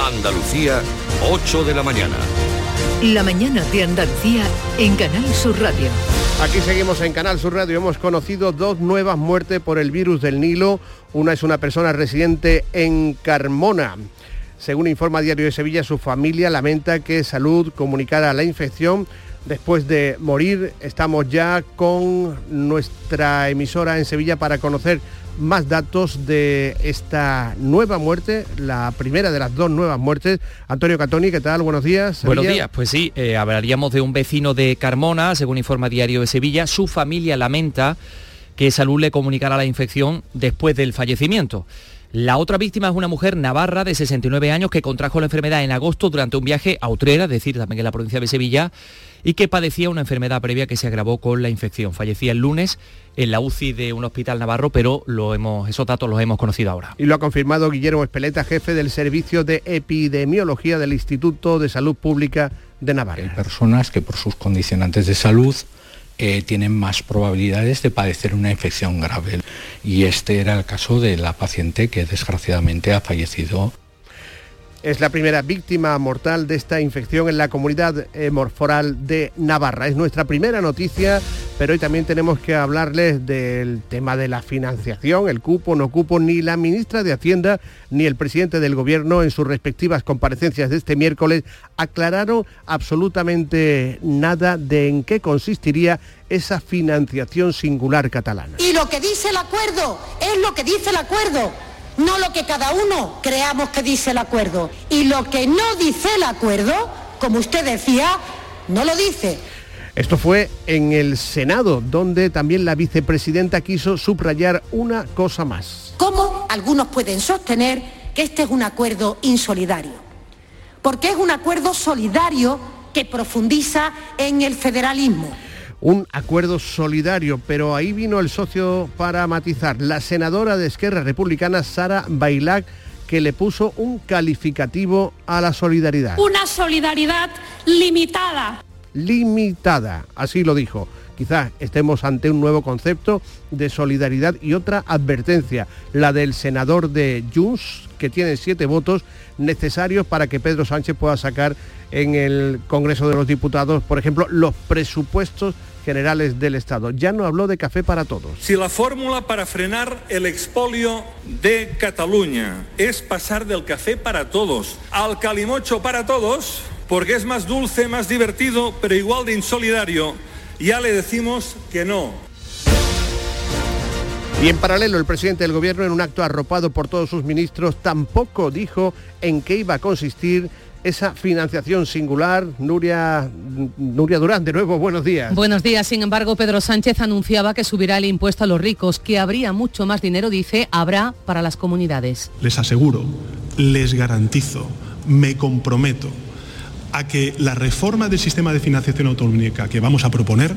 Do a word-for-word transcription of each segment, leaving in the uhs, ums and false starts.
Andalucía, ocho de la mañana. La mañana de Andalucía en Canal Sur Radio. Aquí seguimos en Canal Sur Radio. Hemos conocido dos nuevas muertes por el virus del Nilo. Una es una persona residente en Carmona. Según informa Diario de Sevilla, su familia lamenta que Salud comunicara la infección después de morir. Estamos ya con nuestra emisora en Sevilla para conocer más datos de esta nueva muerte, la primera de las dos nuevas muertes. Antonio Catoni, ¿qué tal? Buenos días. Sevilla. Buenos días, pues sí, eh, hablaríamos de un vecino de Carmona, según informa Diario de Sevilla. Su familia lamenta que Salud le comunicara la infección después del fallecimiento. La otra víctima es una mujer navarra de sesenta y nueve años que contrajo la enfermedad en agosto durante un viaje a Utrera, es decir, también en la provincia de Sevilla, y que padecía una enfermedad previa que se agravó con la infección. Fallecía el lunes en la U C I de un hospital navarro, pero lo hemos, esos datos los hemos conocido ahora. Y lo ha confirmado Guillermo Espeleta, jefe del Servicio de Epidemiología del Instituto de Salud Pública de Navarra. Hay personas que por sus condicionantes de salud eh, tienen más probabilidades de padecer una infección grave. Y este era el caso de la paciente que desgraciadamente ha fallecido. Es la primera víctima mortal de esta infección en la comunidad foral de Navarra. Es nuestra primera noticia, pero hoy también tenemos que hablarles del tema de la financiación, el cupo, no cupo. Ni la ministra de Hacienda ni el presidente del Gobierno en sus respectivas comparecencias de este miércoles aclararon absolutamente nada de en qué consistiría esa financiación singular catalana. Y lo que dice el acuerdo es lo que dice el acuerdo. No lo que cada uno creamos que dice el acuerdo. Y lo que no dice el acuerdo, como usted decía, no lo dice. Esto fue en el Senado, donde también la vicepresidenta quiso subrayar una cosa más. ¿Cómo algunos pueden sostener que este es un acuerdo insolidario? Porque es un acuerdo solidario que profundiza en el federalismo. Un acuerdo solidario, pero ahí vino el socio para matizar, la senadora de Esquerra Republicana, Sara Bailac, que le puso un calificativo a la solidaridad. Una solidaridad limitada. Limitada, así lo dijo. Quizás estemos ante un nuevo concepto de solidaridad y otra advertencia, la del senador de Junts, que tiene siete votos necesarios para que Pedro Sánchez pueda sacar en el Congreso de los Diputados, por ejemplo, los presupuestos generales del Estado. Ya no habló de café para todos. Si la fórmula para frenar el expolio de Cataluña es pasar del café para todos al calimocho para todos, porque es más dulce, más divertido, pero igual de insolidario, ya le decimos que no. Y en paralelo, el presidente del Gobierno, en un acto arropado por todos sus ministros, tampoco dijo en qué iba a consistir esa financiación singular. Nuria, Nuria Durán, de nuevo, buenos días. Buenos días. Sin embargo, Pedro Sánchez anunciaba que subirá el impuesto a los ricos, que habría mucho más dinero, dice, habrá para las comunidades. Les aseguro, les garantizo, me comprometo a que la reforma del sistema de financiación autonómica que vamos a proponer,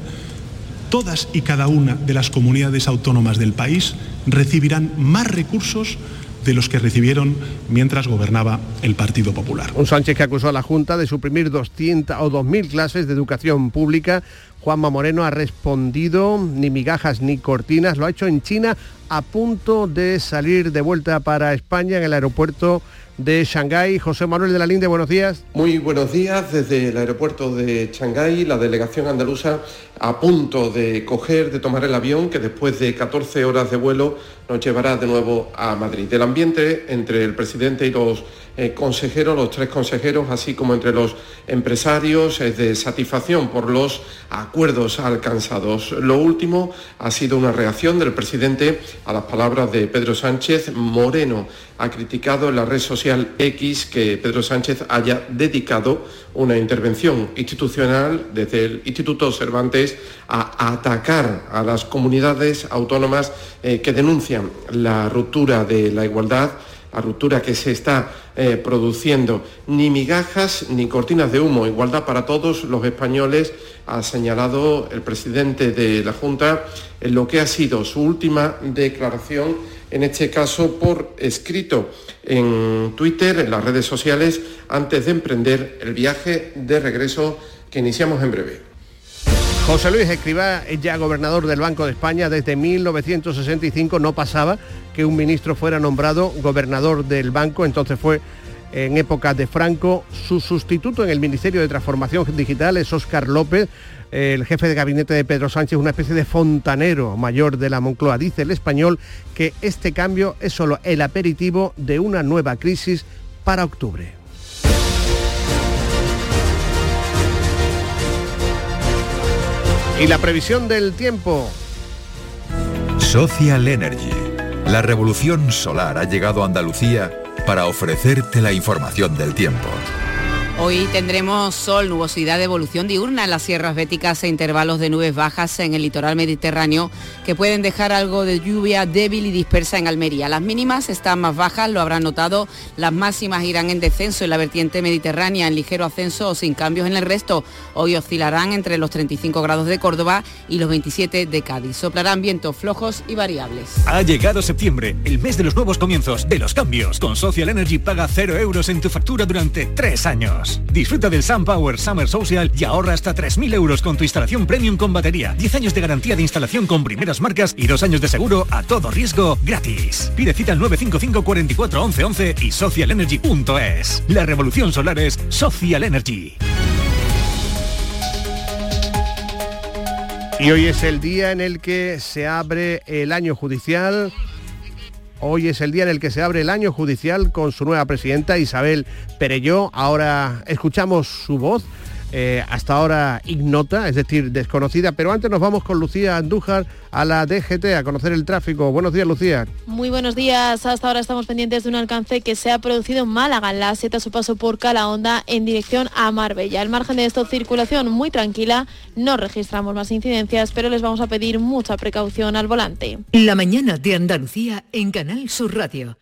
todas y cada una de las comunidades autónomas del país recibirán más recursos de los que recibieron mientras gobernaba el Partido Popular. Un Sánchez que acusó a la Junta de suprimir doscientas o dos mil clases de educación pública. Juanma Moreno ha respondido, ni migajas ni cortinas, lo ha hecho en China, a punto de salir de vuelta para España en el aeropuerto de Shanghái. José Manuel de la Linde, buenos días. Muy buenos días. Desde el aeropuerto de Shanghái, la delegación andaluza a punto de coger, de tomar el avión que después de catorce horas de vuelo nos llevará de nuevo a Madrid. El ambiente entre el presidente y los eh, consejeros, los tres consejeros, así como entre los empresarios, es de satisfacción por los acuerdos alcanzados. Lo último ha sido una reacción del presidente a las palabras de Pedro Sánchez. Moreno ha criticado en la red social X que Pedro Sánchez haya dedicado una intervención institucional desde el Instituto Cervantes a atacar a las comunidades autónomas eh, que denuncian la ruptura de la igualdad, la ruptura que se está eh, produciendo. Ni migajas ni cortinas de humo, igualdad para todos los españoles, ha señalado el presidente de la Junta en lo que ha sido su última declaración, en este caso por escrito en Twitter, en las redes sociales, antes de emprender el viaje de regreso que iniciamos en breve. José Luis Escrivá es ya gobernador del Banco de España. Desde mil novecientos sesenta y cinco no pasaba que un ministro fuera nombrado gobernador del banco. Entonces fue en épocas de Franco. Su sustituto en el Ministerio de Transformación Digital es Óscar López, el jefe de gabinete de Pedro Sánchez, una especie de fontanero mayor de la Moncloa. Dice El Español que este cambio es solo el aperitivo de una nueva crisis para octubre. Y la previsión del tiempo. Social Energy. La revolución solar ha llegado a Andalucía para ofrecerte la información del tiempo. Hoy tendremos sol, nubosidad de evolución diurna en las sierras béticas e intervalos de nubes bajas en el litoral mediterráneo que pueden dejar algo de lluvia débil y dispersa en Almería. Las mínimas están más bajas, lo habrán notado, las máximas irán en descenso en la vertiente mediterránea, en ligero ascenso o sin cambios en el resto. Hoy oscilarán entre los treinta y cinco grados de Córdoba y los veintisiete de Cádiz. Soplarán vientos flojos y variables. Ha llegado septiembre, el mes de los nuevos comienzos, de los cambios. Con Social Energy paga cero euros en tu factura durante tres años. Disfruta del SunPower Summer Social y ahorra hasta tres mil euros con tu instalación premium con batería, diez años de garantía de instalación con primeras marcas y dos años de seguro a todo riesgo gratis. Pide cita al nueve cinco cinco, cuatro cuatro, once once y social energy punto es. La revolución solar es Social Energy. Y hoy es el día en el que se abre el año judicial. Hoy es el día en el que se abre el año judicial con su nueva presidenta, Isabel Perelló. Ahora escuchamos su voz, eh, hasta ahora ignota, es decir, desconocida. Pero antes nos vamos con Lucía Andújar a la D G T a conocer el tráfico. Buenos días, Lucía. Muy buenos días. Hasta ahora estamos pendientes de un alcance que se ha producido en Málaga, en la A siete a su paso por Calahonda en dirección a Marbella. Al margen de esto, circulación muy tranquila. No registramos más incidencias, pero les vamos a pedir mucha precaución al volante. La mañana de Andalucía en Canal Sur Radio.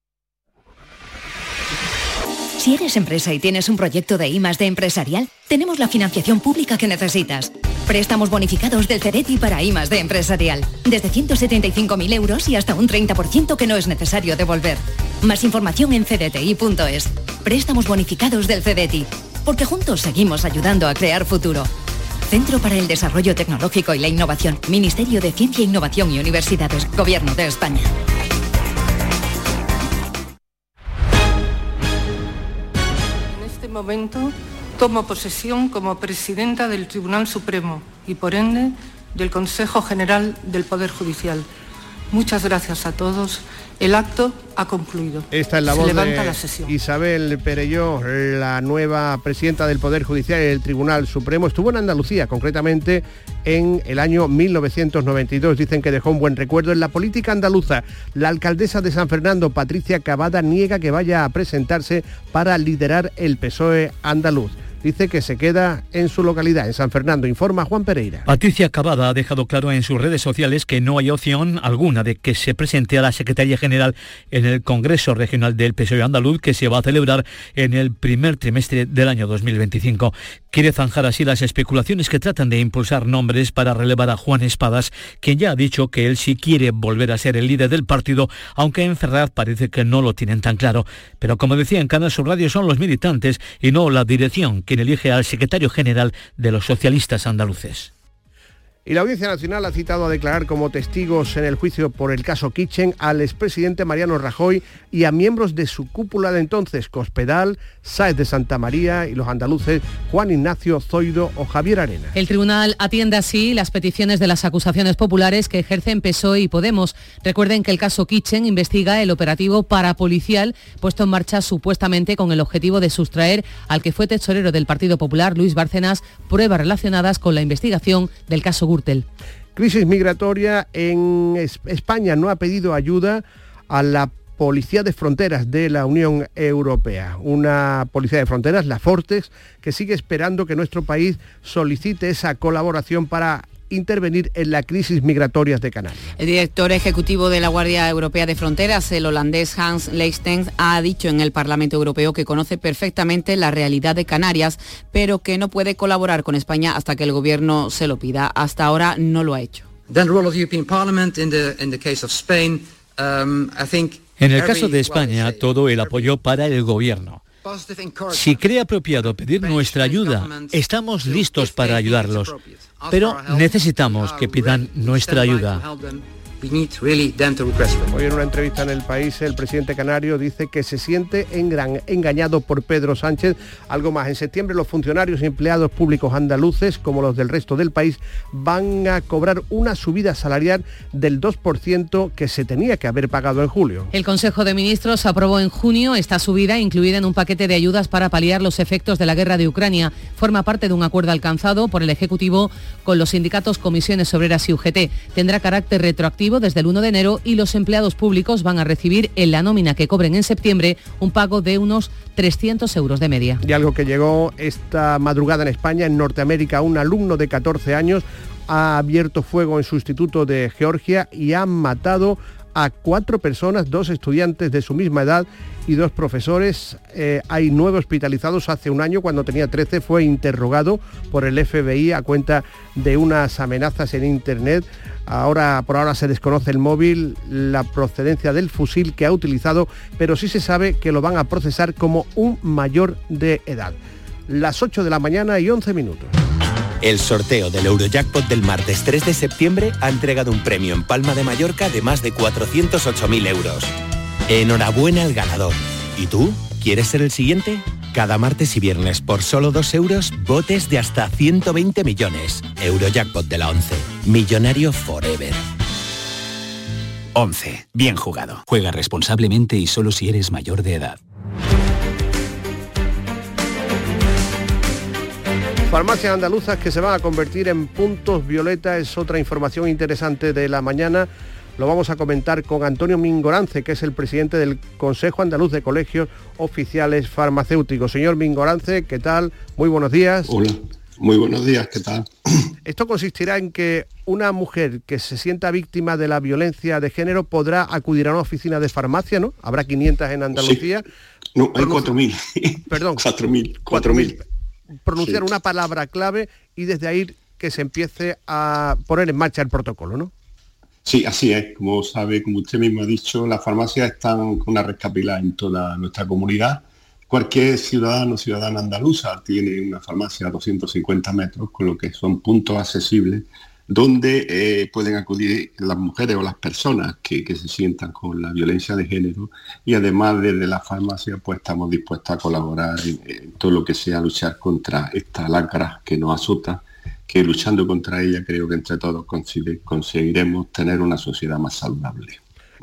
Si eres empresa y tienes un proyecto de I más D empresarial, tenemos la financiación pública que necesitas. Préstamos bonificados del CEDETI para I más D empresarial. Desde ciento setenta y cinco mil euros y hasta un treinta por ciento que no es necesario devolver. Más información en c d t i punto es. Préstamos bonificados del CEDETI. Porque juntos seguimos ayudando a crear futuro. Centro para el Desarrollo Tecnológico y la Innovación. Ministerio de Ciencia, Innovación y Universidades. Gobierno de España. Momento tomo posesión como presidenta del Tribunal Supremo y por ende del Consejo General del Poder Judicial. Muchas gracias a todos. El acto ha concluido. Esta es la Se voz levanta de la sesión. Isabel Perelló, la nueva presidenta del Poder Judicial y del Tribunal Supremo. Estuvo en Andalucía, concretamente en el año mil novecientos noventa y dos. Dicen que dejó un buen recuerdo en la política andaluza. La alcaldesa de San Fernando, Patricia Cavada, niega que vaya a presentarse para liderar el P S O E andaluz. Dice que se queda en su localidad, en San Fernando, informa Juan Pereira. Patricia Cavada ha dejado claro en sus redes sociales que no hay opción alguna de que se presente a la Secretaría General en el Congreso Regional del P S O E andaluz, que se va a celebrar en el primer trimestre del año dos mil veinticinco. Quiere zanjar así las especulaciones que tratan de impulsar nombres para relevar a Juan Espadas, quien ya ha dicho que él sí quiere volver a ser el líder del partido, aunque en Ferraz parece que no lo tienen tan claro. Pero como decía en Canal Sur Radio, son los militantes y no la dirección quien elige al secretario general de los socialistas andaluces. Y la Audiencia Nacional ha citado a declarar como testigos en el juicio por el caso Kitchen al expresidente Mariano Rajoy y a miembros de su cúpula de entonces, Cospedal, Sáez de Santa María y los andaluces Juan Ignacio Zoido o Javier Arena. El tribunal atiende así las peticiones de las acusaciones populares que ejercen P S O E y Podemos. Recuerden que el caso Kitchen investiga el operativo parapolicial puesto en marcha supuestamente con el objetivo de sustraer al que fue tesorero del Partido Popular, Luis Bárcenas, pruebas relacionadas con la investigación del caso Gürtel. Crisis migratoria en España no ha pedido ayuda a la Policía de Fronteras de la Unión Europea. Una policía de fronteras, la Fortex, que sigue esperando que nuestro país solicite esa colaboración para intervenir en la crisis migratoria de Canarias. El director ejecutivo de la Guardia Europea de Fronteras, el holandés Hans Leijten, ha dicho en el Parlamento Europeo que conoce perfectamente la realidad de Canarias, pero que no puede colaborar con España hasta que el gobierno se lo pida. Hasta ahora no lo ha hecho. En el caso de España, todo el apoyo para el gobierno. Si cree apropiado pedir nuestra ayuda, estamos listos para ayudarlos, pero necesitamos que pidan nuestra ayuda. Hoy en una entrevista en El País, el presidente canario dice que se siente engran, engañado por Pedro Sánchez. Algo más, en septiembre los funcionarios y empleados públicos andaluces, como los del resto del país, van a cobrar una subida salarial del dos por ciento que se tenía que haber pagado en julio. El Consejo de Ministros aprobó en junio esta subida, incluida en un paquete de ayudas para paliar los efectos de la guerra de Ucrania. Forma parte de un acuerdo alcanzado por el Ejecutivo con los sindicatos, comisiones obreras y U G T. Tendrá carácter retroactivo desde el uno de enero y los empleados públicos van a recibir en la nómina que cobren en septiembre un pago de unos trescientos euros de media. Y algo que llegó esta madrugada en España, en Norteamérica, un alumno de catorce años ha abierto fuego en su instituto de Georgia y ha matado a cuatro personas, dos estudiantes de su misma edad y dos profesores. Eh, hay nueve hospitalizados. Hace un año, cuando tenía trece, fue interrogado por el F B I a cuenta de unas amenazas en Internet. Ahora, por ahora se desconoce el móvil, la procedencia del fusil que ha utilizado, pero sí se sabe que lo van a procesar como un mayor de edad. Las ocho de la mañana y once minutos. El sorteo del Eurojackpot del martes tres de septiembre ha entregado un premio en Palma de Mallorca de más de cuatrocientos ocho mil euros. Enhorabuena al ganador. ¿Y tú? ¿Quieres ser el siguiente? Cada martes y viernes por solo dos euros, botes de hasta ciento veinte millones. Eurojackpot de la once. Millonario forever. once. Bien jugado. Juega responsablemente y solo si eres mayor de edad. Farmacias andaluzas que se van a convertir en puntos violeta es otra información interesante de la mañana. Lo vamos a comentar con Antonio Mingorance, que es el presidente del Consejo Andaluz de Colegios Oficiales Farmacéuticos. Señor Mingorance, ¿qué tal? Muy buenos días. Hola, muy buenos días, ¿qué tal? Esto consistirá en que una mujer que se sienta víctima de la violencia de género podrá acudir a una oficina de farmacia, ¿no? Habrá quinientas en Andalucía. Sí. No, hay cuatro mil. Perdón. cuatro mil. cuatro mil. Pronunciar Sí. una palabra clave y desde ahí que se empiece a poner en marcha el protocolo, ¿no? Sí, así es. Como sabe, como usted mismo ha dicho, las farmacias están con una red capilar en toda nuestra comunidad. Cualquier ciudadano o ciudadana andaluza tiene una farmacia a doscientos cincuenta metros, con lo que son puntos accesibles donde eh, pueden acudir las mujeres o las personas que, que se sientan con la violencia de género, y además desde la farmacia pues estamos dispuestos a colaborar en, en todo lo que sea luchar contra esta lacra que nos azota, que luchando contra ella creo que entre todos conseguiremos tener una sociedad más saludable.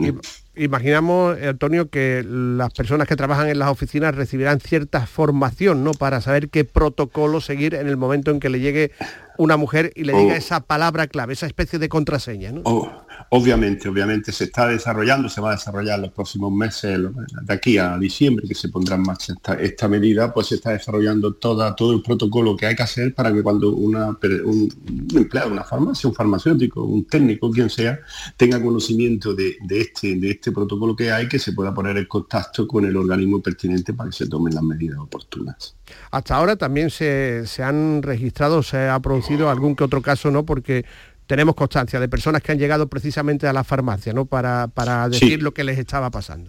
Imaginamos, Antonio, que las personas que trabajan en las oficinas recibirán cierta formación, ¿no?, para saber qué protocolo seguir en el momento en que le llegue una mujer y le oh. diga esa palabra clave, esa especie de contraseña, ¿no? Oh, obviamente, obviamente se está desarrollando, se va a desarrollar en los próximos meses, de aquí a diciembre, que se pondrá en marcha esta, esta medida, pues se está desarrollando toda, todo el protocolo que hay que hacer para que cuando una, un, un empleado de una farmacia, un farmacéutico, un técnico, quien sea, tenga conocimiento de, de, este, de este protocolo que hay, que se pueda poner en contacto con el organismo pertinente para que se tomen las medidas oportunas. Hasta ahora también se, se han registrado, se ha producido algún que otro caso, ¿no?, porque tenemos constancia de personas que han llegado precisamente a la farmacia, ¿no?, para, para decir sí. lo que les estaba pasando.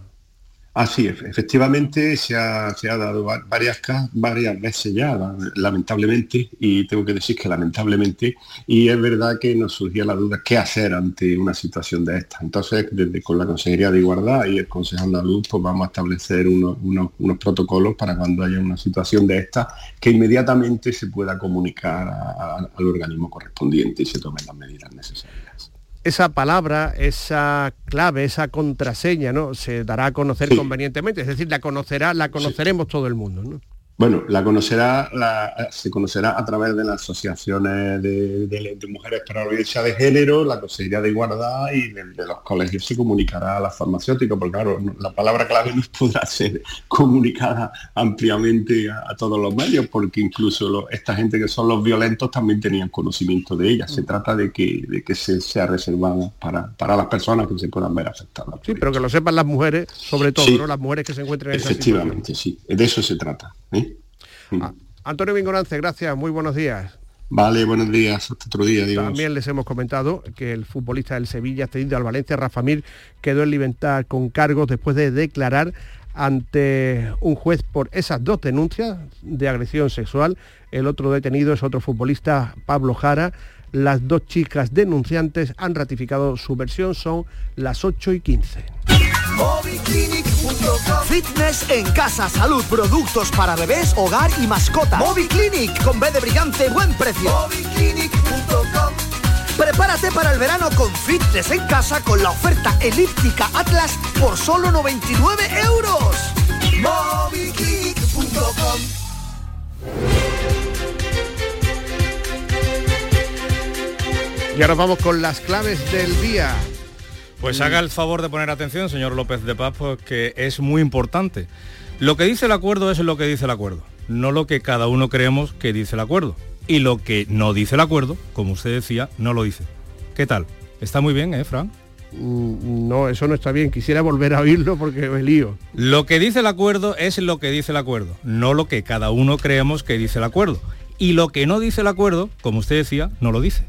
Así es, efectivamente se ha, se ha dado varias, varias veces ya, lamentablemente, y tengo que decir que lamentablemente, y es verdad que nos surgía la duda qué hacer ante una situación de esta. Entonces, desde con la Consejería de Igualdad y el Consejo Andaluz, pues vamos a establecer unos, unos, unos protocolos para cuando haya una situación de esta, que inmediatamente se pueda comunicar a, a, al organismo correspondiente y se tomen las medidas necesarias. Esa palabra, esa clave, esa contraseña, ¿no?, se dará a conocer sí. convenientemente, es decir, la conocerá, la conoceremos sí. todo el mundo, ¿no? Bueno, la conocerá, la, se conocerá a través de las asociaciones de, de, de mujeres para la violencia de género, la Consejería de Igualdad y de, de los colegios se comunicará a las farmacéuticas, porque claro, la palabra clave no podrá ser comunicada ampliamente a, a todos los medios, porque incluso lo, esta gente que son los violentos también tenían conocimiento de ella. Se trata de que, de que se, sea reservada para, para las personas que se puedan ver afectadas. Sí, pero que lo sepan las mujeres, sobre todo, sí. ¿no?, las mujeres que se encuentren en esa situación. Efectivamente, sí, de eso se trata. ¿eh? Ah, Antonio Mingorance, gracias, muy buenos días. Vale, buenos días, hasta otro día, Dios. También les hemos comentado que el futbolista del Sevilla, cedido al Valencia, Rafa Mir, quedó en libertad con cargos después de declarar ante un juez por esas dos denuncias de agresión sexual. El otro detenido es otro futbolista, Pablo Jara. Las dos chicas denunciantes han ratificado su versión, son las ocho y quince. Moviclinic punto com. Fitness en casa, salud, productos para bebés, hogar y mascota. Moviclinic, con B de brillante, buen precio. Moviclinic punto com. Prepárate para el verano con fitness en casa con la oferta elíptica Atlas por solo noventa y nueve euros. Moviclinic punto com. Y ahora vamos con las claves del día. Pues haga el favor de poner atención, señor López de Paz, porque es muy importante. Lo que dice el acuerdo es lo que dice el acuerdo, no lo que cada uno creemos que dice el acuerdo. Y lo que no dice el acuerdo, como usted decía, no lo dice. ¿Qué tal? Está muy bien, ¿eh, Fran? Mm, no, eso no está bien. Quisiera volver a oírlo porque me lío. Lo que dice el acuerdo es lo que dice el acuerdo, no lo que cada uno creemos que dice el acuerdo. Y lo que no dice el acuerdo, como usted decía, no lo dice.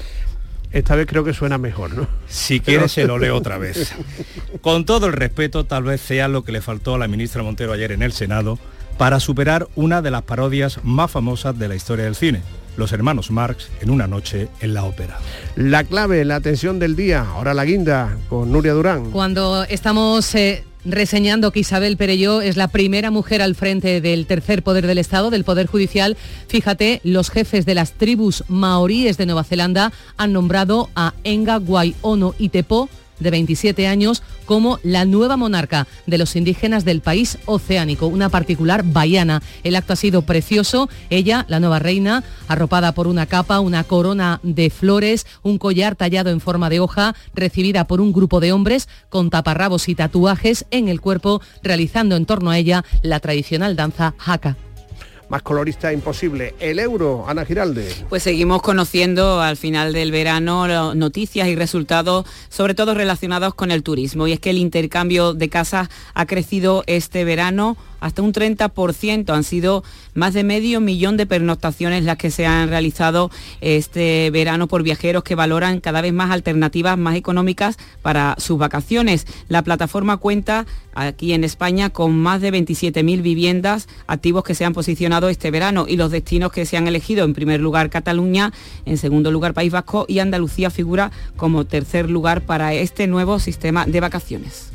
Esta vez creo que suena mejor, ¿no? Si quiere Pero... se lo leo otra vez. Con todo el respeto, tal vez sea lo que le faltó a la ministra Montero ayer en el Senado para superar una de las parodias más famosas de la historia del cine, los hermanos Marx en una noche en la ópera. La clave, la atención del día, ahora la guinda con Nuria Durán. Cuando estamos eh, reseñando que Isabel Perelló es la primera mujer al frente del tercer poder del Estado, del Poder Judicial, fíjate, los jefes de las tribus maoríes de Nueva Zelanda han nombrado a Enga Waiono Itepo, de veintisiete años, como la nueva monarca de los indígenas del país oceánico, una particular baiana. El acto ha sido precioso. Ella, la nueva reina, arropada por una capa, una corona de flores, un collar tallado en forma de hoja, recibida por un grupo de hombres con taparrabos y tatuajes en el cuerpo, realizando en torno a ella la tradicional danza haka. Más colorista imposible. El euro, Ana Giralde. Pues seguimos conociendo al final del verano noticias y resultados, sobre todo relacionados con el turismo. Y es que el intercambio de casas ha crecido este verano hasta un treinta por ciento. Han sido más de medio millón de pernoctaciones las que se han realizado este verano por viajeros que valoran cada vez más alternativas más económicas para sus vacaciones. La plataforma cuenta aquí en España con más de veintisiete mil viviendas activos que se han posicionado este verano, y los destinos que se han elegido: en primer lugar Cataluña, en segundo lugar País Vasco, y Andalucía figura como tercer lugar para este nuevo sistema de vacaciones.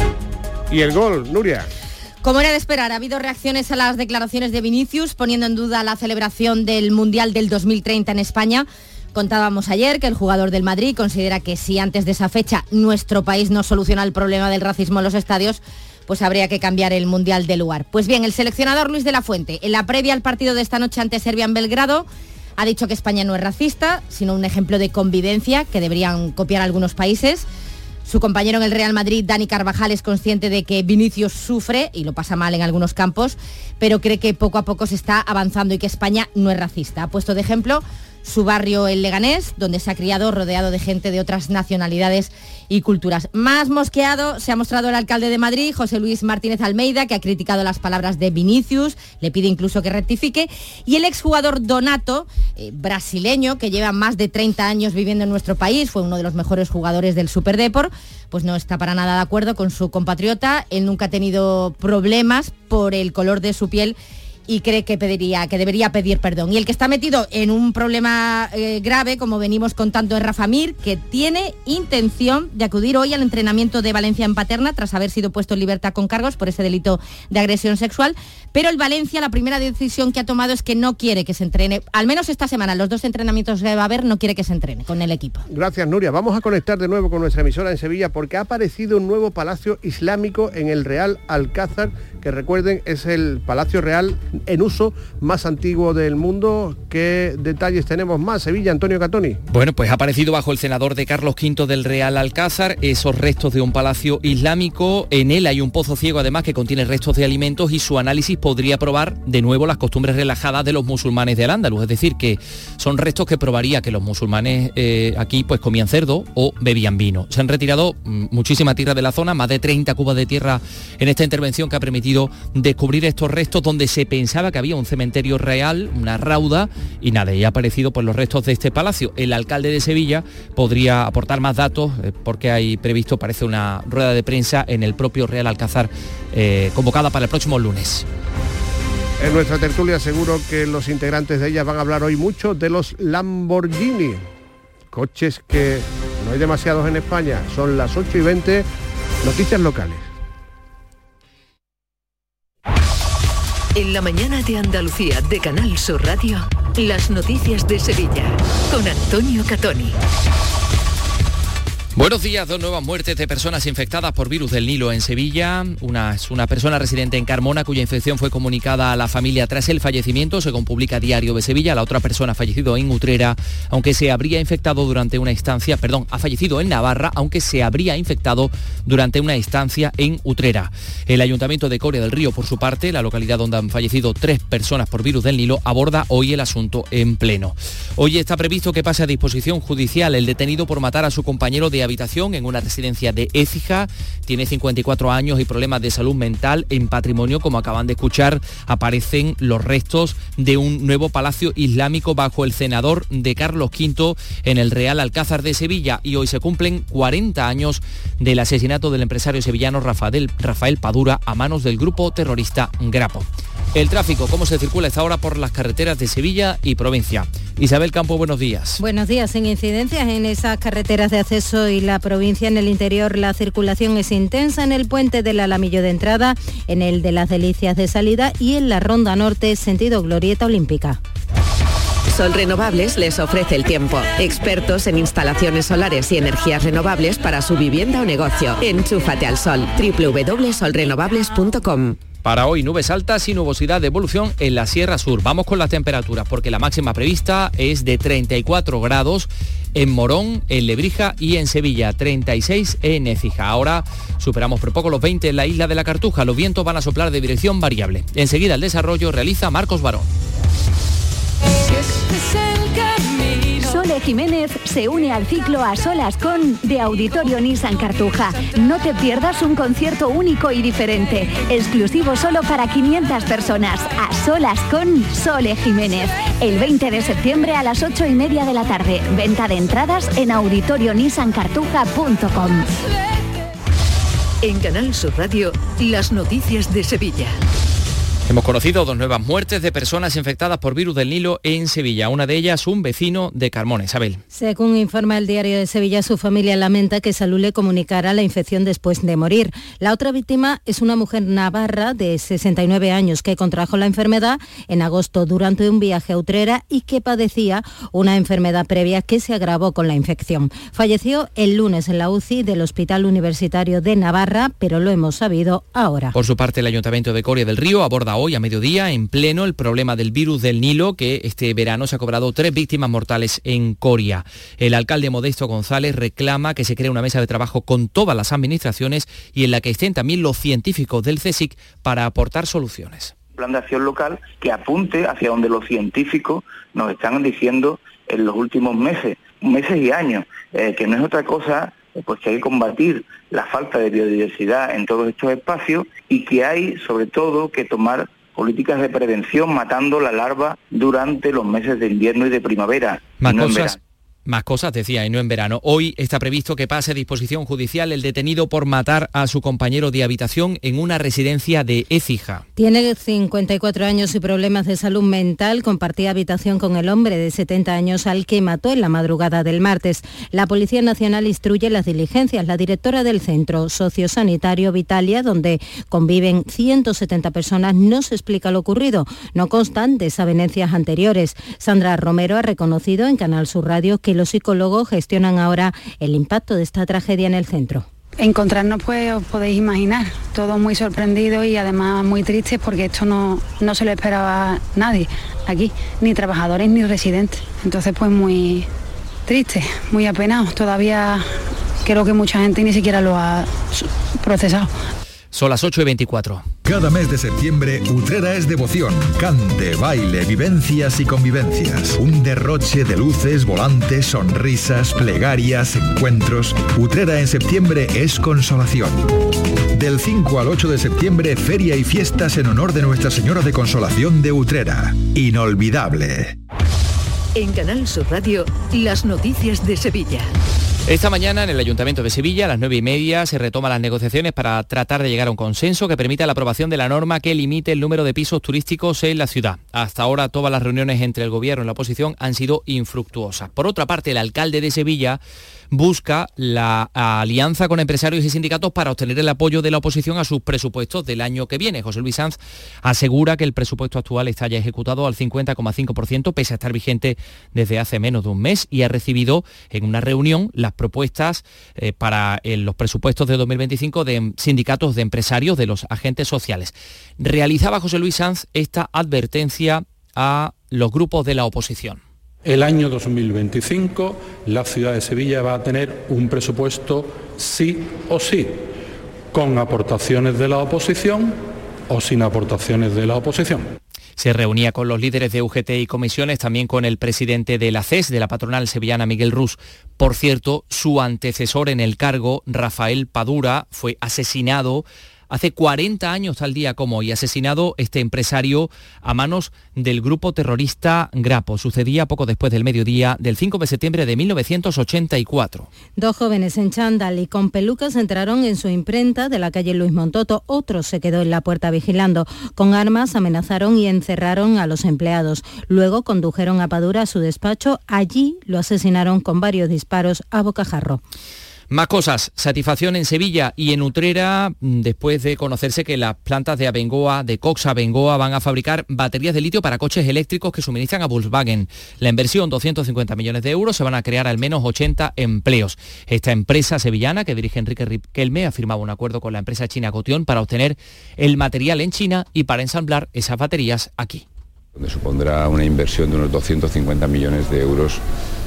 Y el gol, Nuria. Como era de esperar, ha habido reacciones a las declaraciones de Vinicius, poniendo en duda la celebración del Mundial del dos mil treinta en España. Contábamos ayer que el jugador del Madrid considera que si antes de esa fecha nuestro país no soluciona el problema del racismo en los estadios, pues habría que cambiar el Mundial de lugar. Pues bien, el seleccionador Luis de la Fuente, en la previa al partido de esta noche ante Serbia en Belgrado, ha dicho que España no es racista, sino un ejemplo de convivencia que deberían copiar algunos países. Su compañero en el Real Madrid, Dani Carvajal, es consciente de que Vinicius sufre y lo pasa mal en algunos campos, pero cree que poco a poco se está avanzando y que España no es racista. Ha puesto de ejemplo su barrio, el Leganés, donde se ha criado rodeado de gente de otras nacionalidades y culturas. Más mosqueado se ha mostrado el alcalde de Madrid, José Luis Martínez Almeida, que ha criticado las palabras de Vinicius, le pide incluso que rectifique, y el exjugador Donato, eh, brasileño, que lleva más de treinta años viviendo en nuestro país, fue uno de los mejores jugadores del Superdeport, pues no está para nada de acuerdo con su compatriota. Él nunca ha tenido problemas por el color de su piel y cree que pediría, que debería pedir perdón. Y el que está metido en un problema eh, grave, como venimos contando, es Rafa Mir, que tiene intención de acudir hoy al entrenamiento de Valencia en Paterna, tras haber sido puesto en libertad con cargos por ese delito de agresión sexual. Pero el Valencia, la primera decisión que ha tomado es que no quiere que se entrene, al menos esta semana, los dos entrenamientos que va a haber, no quiere que se entrene con el equipo. Gracias, Nuria. Vamos a conectar de nuevo con nuestra emisora en Sevilla, porque ha aparecido un nuevo palacio islámico en el Real Alcázar, que recuerden es el Palacio Real en uso más antiguo del mundo. ¿Qué detalles tenemos más? Sevilla, Antonio Catoni. Bueno, pues ha aparecido bajo el cenador de Carlos quinto del Real Alcázar esos restos de un palacio islámico. En él hay un pozo ciego además que contiene restos de alimentos, y su análisis podría probar de nuevo las costumbres relajadas de los musulmanes de Al-Ándalus, es decir, que son restos que probaría que los musulmanes eh, aquí pues comían cerdo o bebían vino. Se han retirado mm, muchísima tierra de la zona, más de treinta cubas de tierra en esta intervención que ha permitido descubrir estos restos donde se pensaba que había un cementerio real, una rauda, y nada, y ha aparecido pues los restos de este palacio. El alcalde de Sevilla podría aportar más datos eh, porque hay previsto, parece, una rueda de prensa en el propio Real Alcázar eh, convocada para el próximo lunes. En nuestra tertulia seguro que los integrantes de ella van a hablar hoy mucho de los Lamborghini. coches que no hay demasiados en España. Son las ocho y veinte, noticias locales. En la mañana de Andalucía de Canal Sur Radio, las noticias de Sevilla, con Antonio Catoni. Buenos días. Dos nuevas muertes de personas infectadas por virus del Nilo en Sevilla. Una es una persona residente en Carmona cuya infección fue comunicada a la familia tras el fallecimiento, según publica Diario de Sevilla. La otra persona ha fallecido en Utrera, aunque se habría infectado durante una estancia, perdón, ha fallecido en Navarra, aunque se habría infectado durante una estancia en Utrera. El Ayuntamiento de Coria del Río, por su parte, la localidad donde han fallecido tres personas por virus del Nilo, aborda hoy el asunto en pleno. Hoy está previsto que pase a disposición judicial el detenido por matar a su compañero de habitación en una residencia de Écija. Tiene cincuenta y cuatro años y problemas de salud mental. En patrimonio, como acaban de escuchar, aparecen los restos de un nuevo palacio islámico bajo el cenador de Carlos quinto en el Real Alcázar de Sevilla, y hoy se cumplen cuarenta años del asesinato del empresario sevillano Rafael, Rafael Padura a manos del grupo terrorista Grapo. El tráfico, ¿cómo se circula a esta hora por las carreteras de Sevilla y provincia? Isabel Campo, buenos días. Buenos días. Sin incidencias en esas carreteras de acceso y la provincia. En el interior la circulación es intensa en el puente del Alamillo de entrada, en el de las Delicias de salida y en la Ronda Norte, sentido Glorieta Olímpica. Sol Renovables les ofrece el tiempo. Expertos en instalaciones solares y energías renovables para su vivienda o negocio. Enchúfate al sol. doble u doble u doble u punto sol renovables punto com. Para hoy, nubes altas y nubosidad de evolución en la Sierra Sur. Vamos con las temperaturas, porque la máxima prevista es de treinta y cuatro grados en Morón, en Lebrija y en Sevilla, treinta y seis en Écija. Ahora superamos por poco los veinte en la isla de la Cartuja. Los vientos van a soplar de dirección variable. Enseguida el desarrollo realiza Marcos Barón. Sole Jiménez se une al ciclo A Solas Con de Auditorio Nissan Cartuja. No te pierdas un concierto único y diferente, exclusivo solo para quinientas personas. A Solas Con Sole Jiménez. El veinte de septiembre a las ocho y media de la tarde. Venta de entradas en auditoriо nissan cartuja punto com. En Canal Sur Radio, las noticias de Sevilla. Hemos conocido dos nuevas muertes de personas infectadas por virus del Nilo en Sevilla. Una de ellas, un vecino de Carmona. Isabel. Según informa el Diario de Sevilla, su familia lamenta que Salud le comunicara la infección después de morir. La otra víctima es una mujer navarra de sesenta y nueve años que contrajo la enfermedad en agosto durante un viaje a Utrera y que padecía una enfermedad previa que se agravó con la infección. Falleció el lunes en la U C I del Hospital Universitario de Navarra, pero lo hemos sabido ahora. Por su parte, el Ayuntamiento de Coria del Río aborda hoy a mediodía en pleno el problema del virus del Nilo, que este verano se ha cobrado tres víctimas mortales en Coria. El alcalde Modesto González reclama que se cree una mesa de trabajo con todas las administraciones y en la que estén también los científicos del CSIC para aportar soluciones. Plan de acción local que apunte hacia donde los científicos nos están diciendo en los últimos meses, meses y años, eh, que no es otra cosa pues que hay que combatir la falta de biodiversidad en todos estos espacios y que hay, sobre todo, que tomar políticas de prevención matando la larva durante los meses de invierno y de primavera. Más y no cosas. Más cosas, decía, y no en verano. Hoy está previsto que pase a disposición judicial el detenido por matar a su compañero de habitación en una residencia de Écija. Tiene cincuenta y cuatro años y problemas de salud mental. Compartía habitación con el hombre de setenta años al que mató en la madrugada del martes. La Policía Nacional instruye las diligencias. La directora del Centro Sociosanitario Vitalia, donde conviven ciento setenta personas, no se explica lo ocurrido. No constan desavenencias anteriores. Sandra Romero ha reconocido en Canal Sur Radio que los psicólogos gestionan ahora el impacto de esta tragedia en el centro. Encontrarnos, pues os podéis imaginar, todos muy sorprendidos y además muy tristes porque esto no, no se lo esperaba nadie aquí, ni trabajadores ni residentes. Entonces pues muy triste, muy apenados. Todavía creo que mucha gente ni siquiera lo ha procesado. Son las ocho y veinticuatro. Cada mes de septiembre, Utrera es devoción, cante, baile, vivencias y convivencias. Un derroche de luces, volantes, sonrisas, plegarias, encuentros. Utrera en septiembre es consolación. Del cinco al ocho de septiembre, feria y fiestas en honor de Nuestra Señora de Consolación de Utrera. Inolvidable. En Canal Sur Radio, las noticias de Sevilla. Esta mañana en el Ayuntamiento de Sevilla, a las nueve y media, se retoman las negociaciones para tratar de llegar a un consenso que permita la aprobación de la norma que limite el número de pisos turísticos en la ciudad. Hasta ahora todas las reuniones entre el Gobierno y la oposición han sido infructuosas. Por otra parte, el alcalde de Sevilla busca la alianza con empresarios y sindicatos para obtener el apoyo de la oposición a sus presupuestos del año que viene. José Luis Sanz asegura que el presupuesto actual está ya ejecutado al cincuenta coma cinco por ciento, pese a estar vigente desde hace menos de un mes, y ha recibido en una reunión las propuestas eh, para eh, los presupuestos de dos mil veinticinco de sindicatos de empresarios, de los agentes sociales. Realizaba José Luis Sanz esta advertencia a los grupos de la oposición. El año dos mil veinticinco la ciudad de Sevilla va a tener un presupuesto sí o sí, con aportaciones de la oposición o sin aportaciones de la oposición. Se reunía con los líderes de U G T y comisiones, también con el presidente de la C E S, de la patronal sevillana, Miguel Rus. Por cierto, su antecesor en el cargo, Rafael Padura, fue asesinado hace cuarenta años tal día como hoy, asesinado este empresario a manos del grupo terrorista Grapo. Sucedía poco después del mediodía del cinco de septiembre de mil novecientos ochenta y cuatro. Dos jóvenes en chándal y con pelucas entraron en su imprenta de la calle Luis Montoto. Otro se quedó en la puerta vigilando. Con armas amenazaron y encerraron a los empleados. Luego condujeron a Padura a su despacho. Allí lo asesinaron con varios disparos a bocajarro. Más cosas, satisfacción en Sevilla y en Utrera después de conocerse que las plantas de Abengoa, de Cox Abengoa, van a fabricar baterías de litio para coches eléctricos que suministran a Volkswagen. La inversión, doscientos cincuenta millones de euros, se van a crear al menos ochenta empleos. Esta empresa sevillana, que dirige Enrique Riquelme, ha firmado un acuerdo con la empresa china Gotion para obtener el material en China y para ensamblar esas baterías aquí. Donde supondrá una inversión de unos doscientos cincuenta millones de euros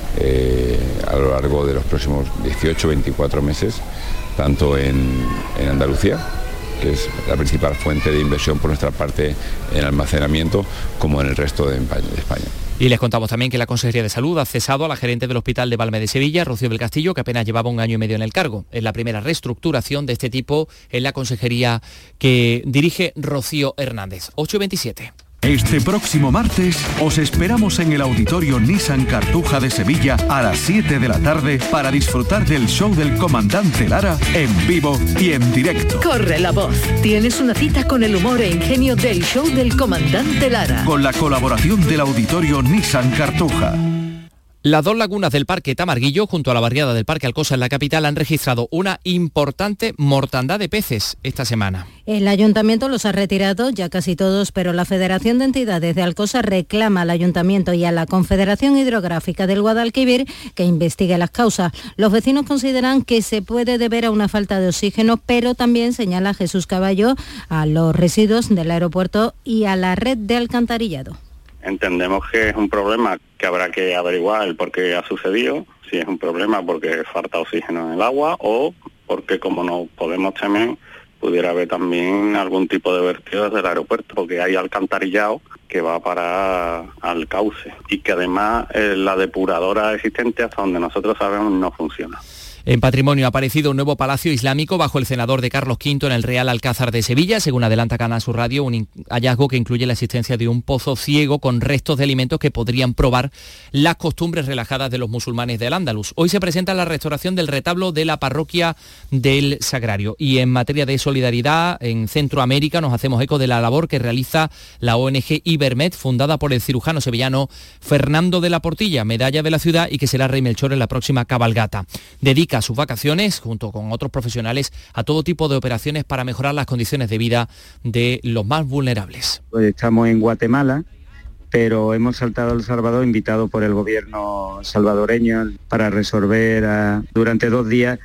Eh, a lo largo de los próximos dieciocho a veinticuatro meses, tanto en, en Andalucía, que es la principal fuente de inversión por nuestra parte en almacenamiento, como en el resto de España. Y les contamos también que la Consejería de Salud ha cesado a la gerente del Hospital de Valme de Sevilla, Rocío del Castillo, que apenas llevaba un año y medio en el cargo. Es la primera reestructuración de este tipo en la consejería que dirige Rocío Hernández. ocho y veintisiete. Este próximo martes os esperamos en el Auditorio Nissan Cartuja de Sevilla a las siete de la tarde para disfrutar del show del Comandante Lara en vivo y en directo. Corre la voz. Tienes una cita con el humor e ingenio del show del Comandante Lara. Con la colaboración del Auditorio Nissan Cartuja. Las dos lagunas del Parque Tamarguillo, junto a la barriada del Parque Alcosa en la capital, han registrado una importante mortandad de peces esta semana. El Ayuntamiento los ha retirado ya casi todos, pero la Federación de Entidades de Alcosa reclama al Ayuntamiento y a la Confederación Hidrográfica del Guadalquivir que investigue las causas. Los vecinos consideran que se puede deber a una falta de oxígeno, pero también señala Jesús Caballo a los residuos del aeropuerto y a la red de alcantarillado. Entendemos que es un problema que habrá que averiguar el por qué ha sucedido, si es un problema porque falta oxígeno en el agua o porque, como no podemos temer, pudiera haber también algún tipo de vertido desde el aeropuerto, porque hay alcantarillado que va para al cauce y que además eh, la depuradora existente, hasta donde nosotros sabemos, no funciona. En Patrimonio ha aparecido un nuevo palacio islámico bajo el cenador de Carlos quinto en el Real Alcázar de Sevilla, según adelanta Canal Sur Radio, un hallazgo que incluye la existencia de un pozo ciego con restos de alimentos que podrían probar las costumbres relajadas de los musulmanes del Andaluz. Hoy se presenta la restauración del retablo de la parroquia del Sagrario. Y en materia de solidaridad, en Centroamérica nos hacemos eco de la labor que realiza la O N G Ibermed, fundada por el cirujano sevillano Fernando de la Portilla, medalla de la ciudad y que será Rey Melchor en la próxima cabalgata. Dedica sus vacaciones, junto con otros profesionales, a todo tipo de operaciones para mejorar las condiciones de vida de los más vulnerables. Estamos en Guatemala, pero hemos saltado a El Salvador, invitado por el gobierno salvadoreño para resolver a, durante dos días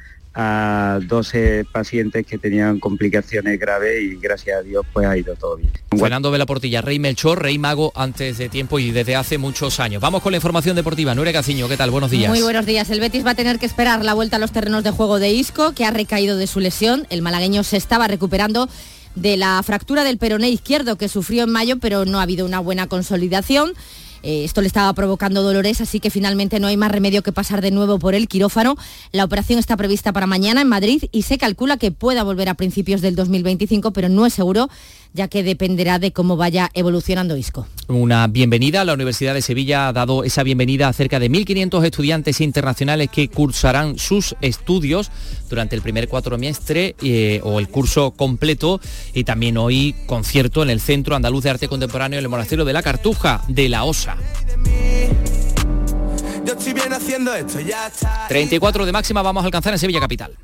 a doce pacientes que tenían complicaciones graves y gracias a Dios pues ha ido todo bien. Fernando de la Portilla, Rey Melchor, Rey Mago antes de tiempo y desde hace muchos años. Vamos con la información deportiva. Nuria Gaciño, ¿qué tal? Buenos días. Muy buenos días. El Betis va a tener que esperar la vuelta a los terrenos de juego de Isco, que ha recaído de su lesión. El malagueño se estaba recuperando de la fractura del peroné izquierdo que sufrió en mayo, pero no ha habido una buena consolidación. Eh, esto le estaba provocando dolores, así que finalmente no hay más remedio que pasar de nuevo por el quirófano. La operación está prevista para mañana en Madrid y se calcula que pueda volver a principios del dos mil veinticinco, pero no es seguro ya que dependerá de cómo vaya evolucionando Isco. Una bienvenida. La Universidad de Sevilla ha dado esa bienvenida a cerca de mil quinientos estudiantes internacionales que cursarán sus estudios durante el primer cuatrimestre eh, o el curso completo, y también hoy concierto en el Centro Andaluz de Arte Contemporáneo en el Monasterio de la Cartuja de la Osa. treinta y cuatro de máxima vamos a alcanzar en Sevilla capital.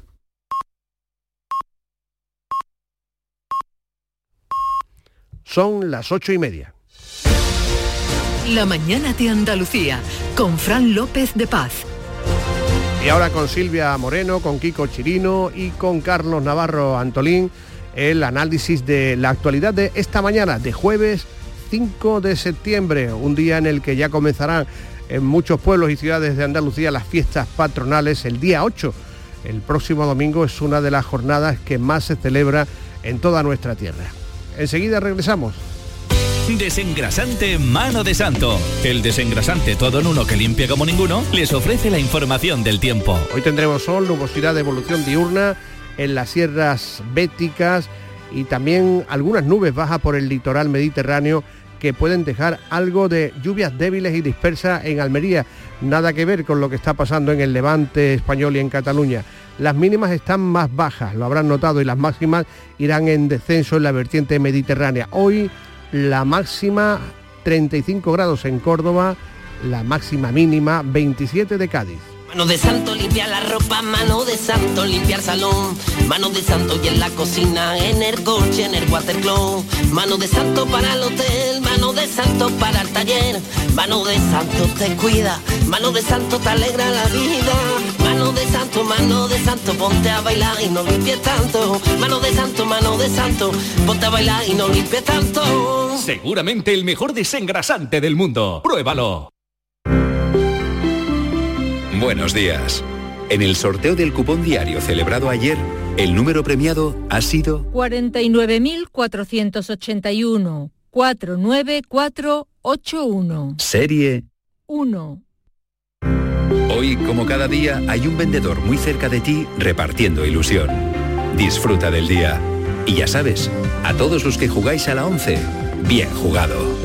Son las ocho y media. La mañana de Andalucía, con Fran López de Paz. Y ahora con Silvia Moreno, con Kiko Chirino y con Carlos Navarro Antolín, el análisis de la actualidad de esta mañana, de jueves cinco de septiembre, un día en el que ya comenzarán en muchos pueblos y ciudades de Andalucía las fiestas patronales el día ocho. El próximo domingo es una de las jornadas que más se celebra en toda nuestra tierra. Enseguida regresamos. Desengrasante Mano de Santo. El desengrasante todo en uno que limpia como ninguno les ofrece la información del tiempo. Hoy tendremos sol, nubosidad de evolución diurna en las sierras béticas y también algunas nubes bajas por el litoral mediterráneo que pueden dejar algo de lluvias débiles y dispersas en Almería. Nada que ver con lo que está pasando en el Levante español y en Cataluña. Las mínimas están más bajas, lo habrán notado, y las máximas irán en descenso en la vertiente mediterránea. Hoy la máxima treinta y cinco grados en Córdoba, la máxima mínima veintisiete de Cádiz. Mano de santo limpia la ropa, mano de santo limpia el salón, mano de santo y en la cocina, en el coche, en el watercloak, mano de santo para el hotel, mano de santo para el taller, mano de santo te cuida, mano de santo te alegra la vida, mano de santo, mano de santo, ponte a bailar y no limpies tanto, mano de santo, mano de santo, ponte a bailar y no limpies tanto. Seguramente el mejor desengrasante del mundo. Pruébalo. Buenos días. En el sorteo del cupón diario celebrado ayer, el número premiado ha sido cuarenta y nueve mil cuatrocientos ochenta y uno, cuatro nueve cuatro ocho uno. Serie uno. Hoy, como cada día, hay un vendedor muy cerca de ti repartiendo ilusión. Disfruta del día. Y ya sabes, a todos los que jugáis a la once, bien jugado.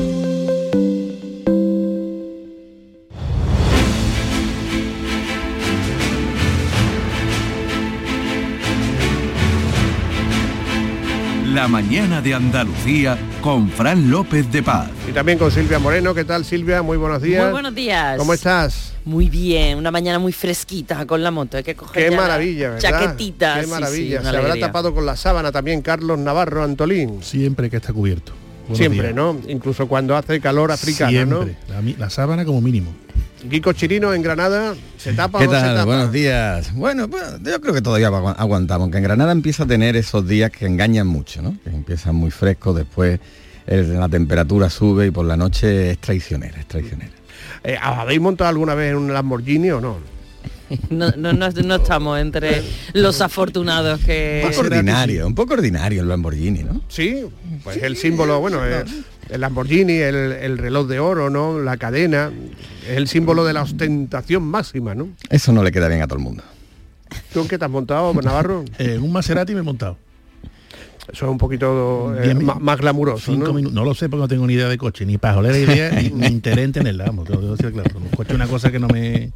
La mañana de Andalucía con Fran López de Paz. Y también con Silvia Moreno. ¿Qué tal, Silvia? Muy buenos días. Muy buenos días. ¿Cómo estás? Muy bien, una mañana muy fresquita con la moto. Hay que coger Qué maravilla, ¿verdad? Chaquetita. Qué maravilla. Sí, sí, Se habrá tapado con la sábana también Carlos Navarro Antolín. Siempre que está cubierto. Buenos Siempre, días. ¿no? Incluso cuando hace calor africano, Siempre. ¿no? La, la sábana como mínimo. Kiko Chirino en Granada, ¿se tapa ¿Qué o no tal? se tapa? Buenos días. Bueno, pues, yo creo que todavía agu- aguantamos, que en Granada empieza a tener esos días que engañan mucho, ¿no? Que empiezan muy frescos, después el- la temperatura sube y por la noche es traicionera, es traicionera. Eh, ¿Habéis montado alguna vez en un Lamborghini o no? No, no, no, no estamos entre los afortunados que... Un poco ordinario, un poco ordinario el Lamborghini, ¿no? Sí, pues el símbolo, bueno, eh, el Lamborghini, el, el reloj de oro, ¿no? La cadena, es el símbolo de la ostentación máxima, ¿no? Eso no le queda bien a todo el mundo. ¿Tú en qué te has montado, Navarro? En un Maserati me he montado. Eso es un poquito eh, Diez más, más glamuroso, Cinco ¿no? minutos. No lo sé porque no tengo ni idea de coche, ni para oler idea, ni, ni interés en tenerla, vamos, te lo digo así de claro. Un coche es una cosa que no me...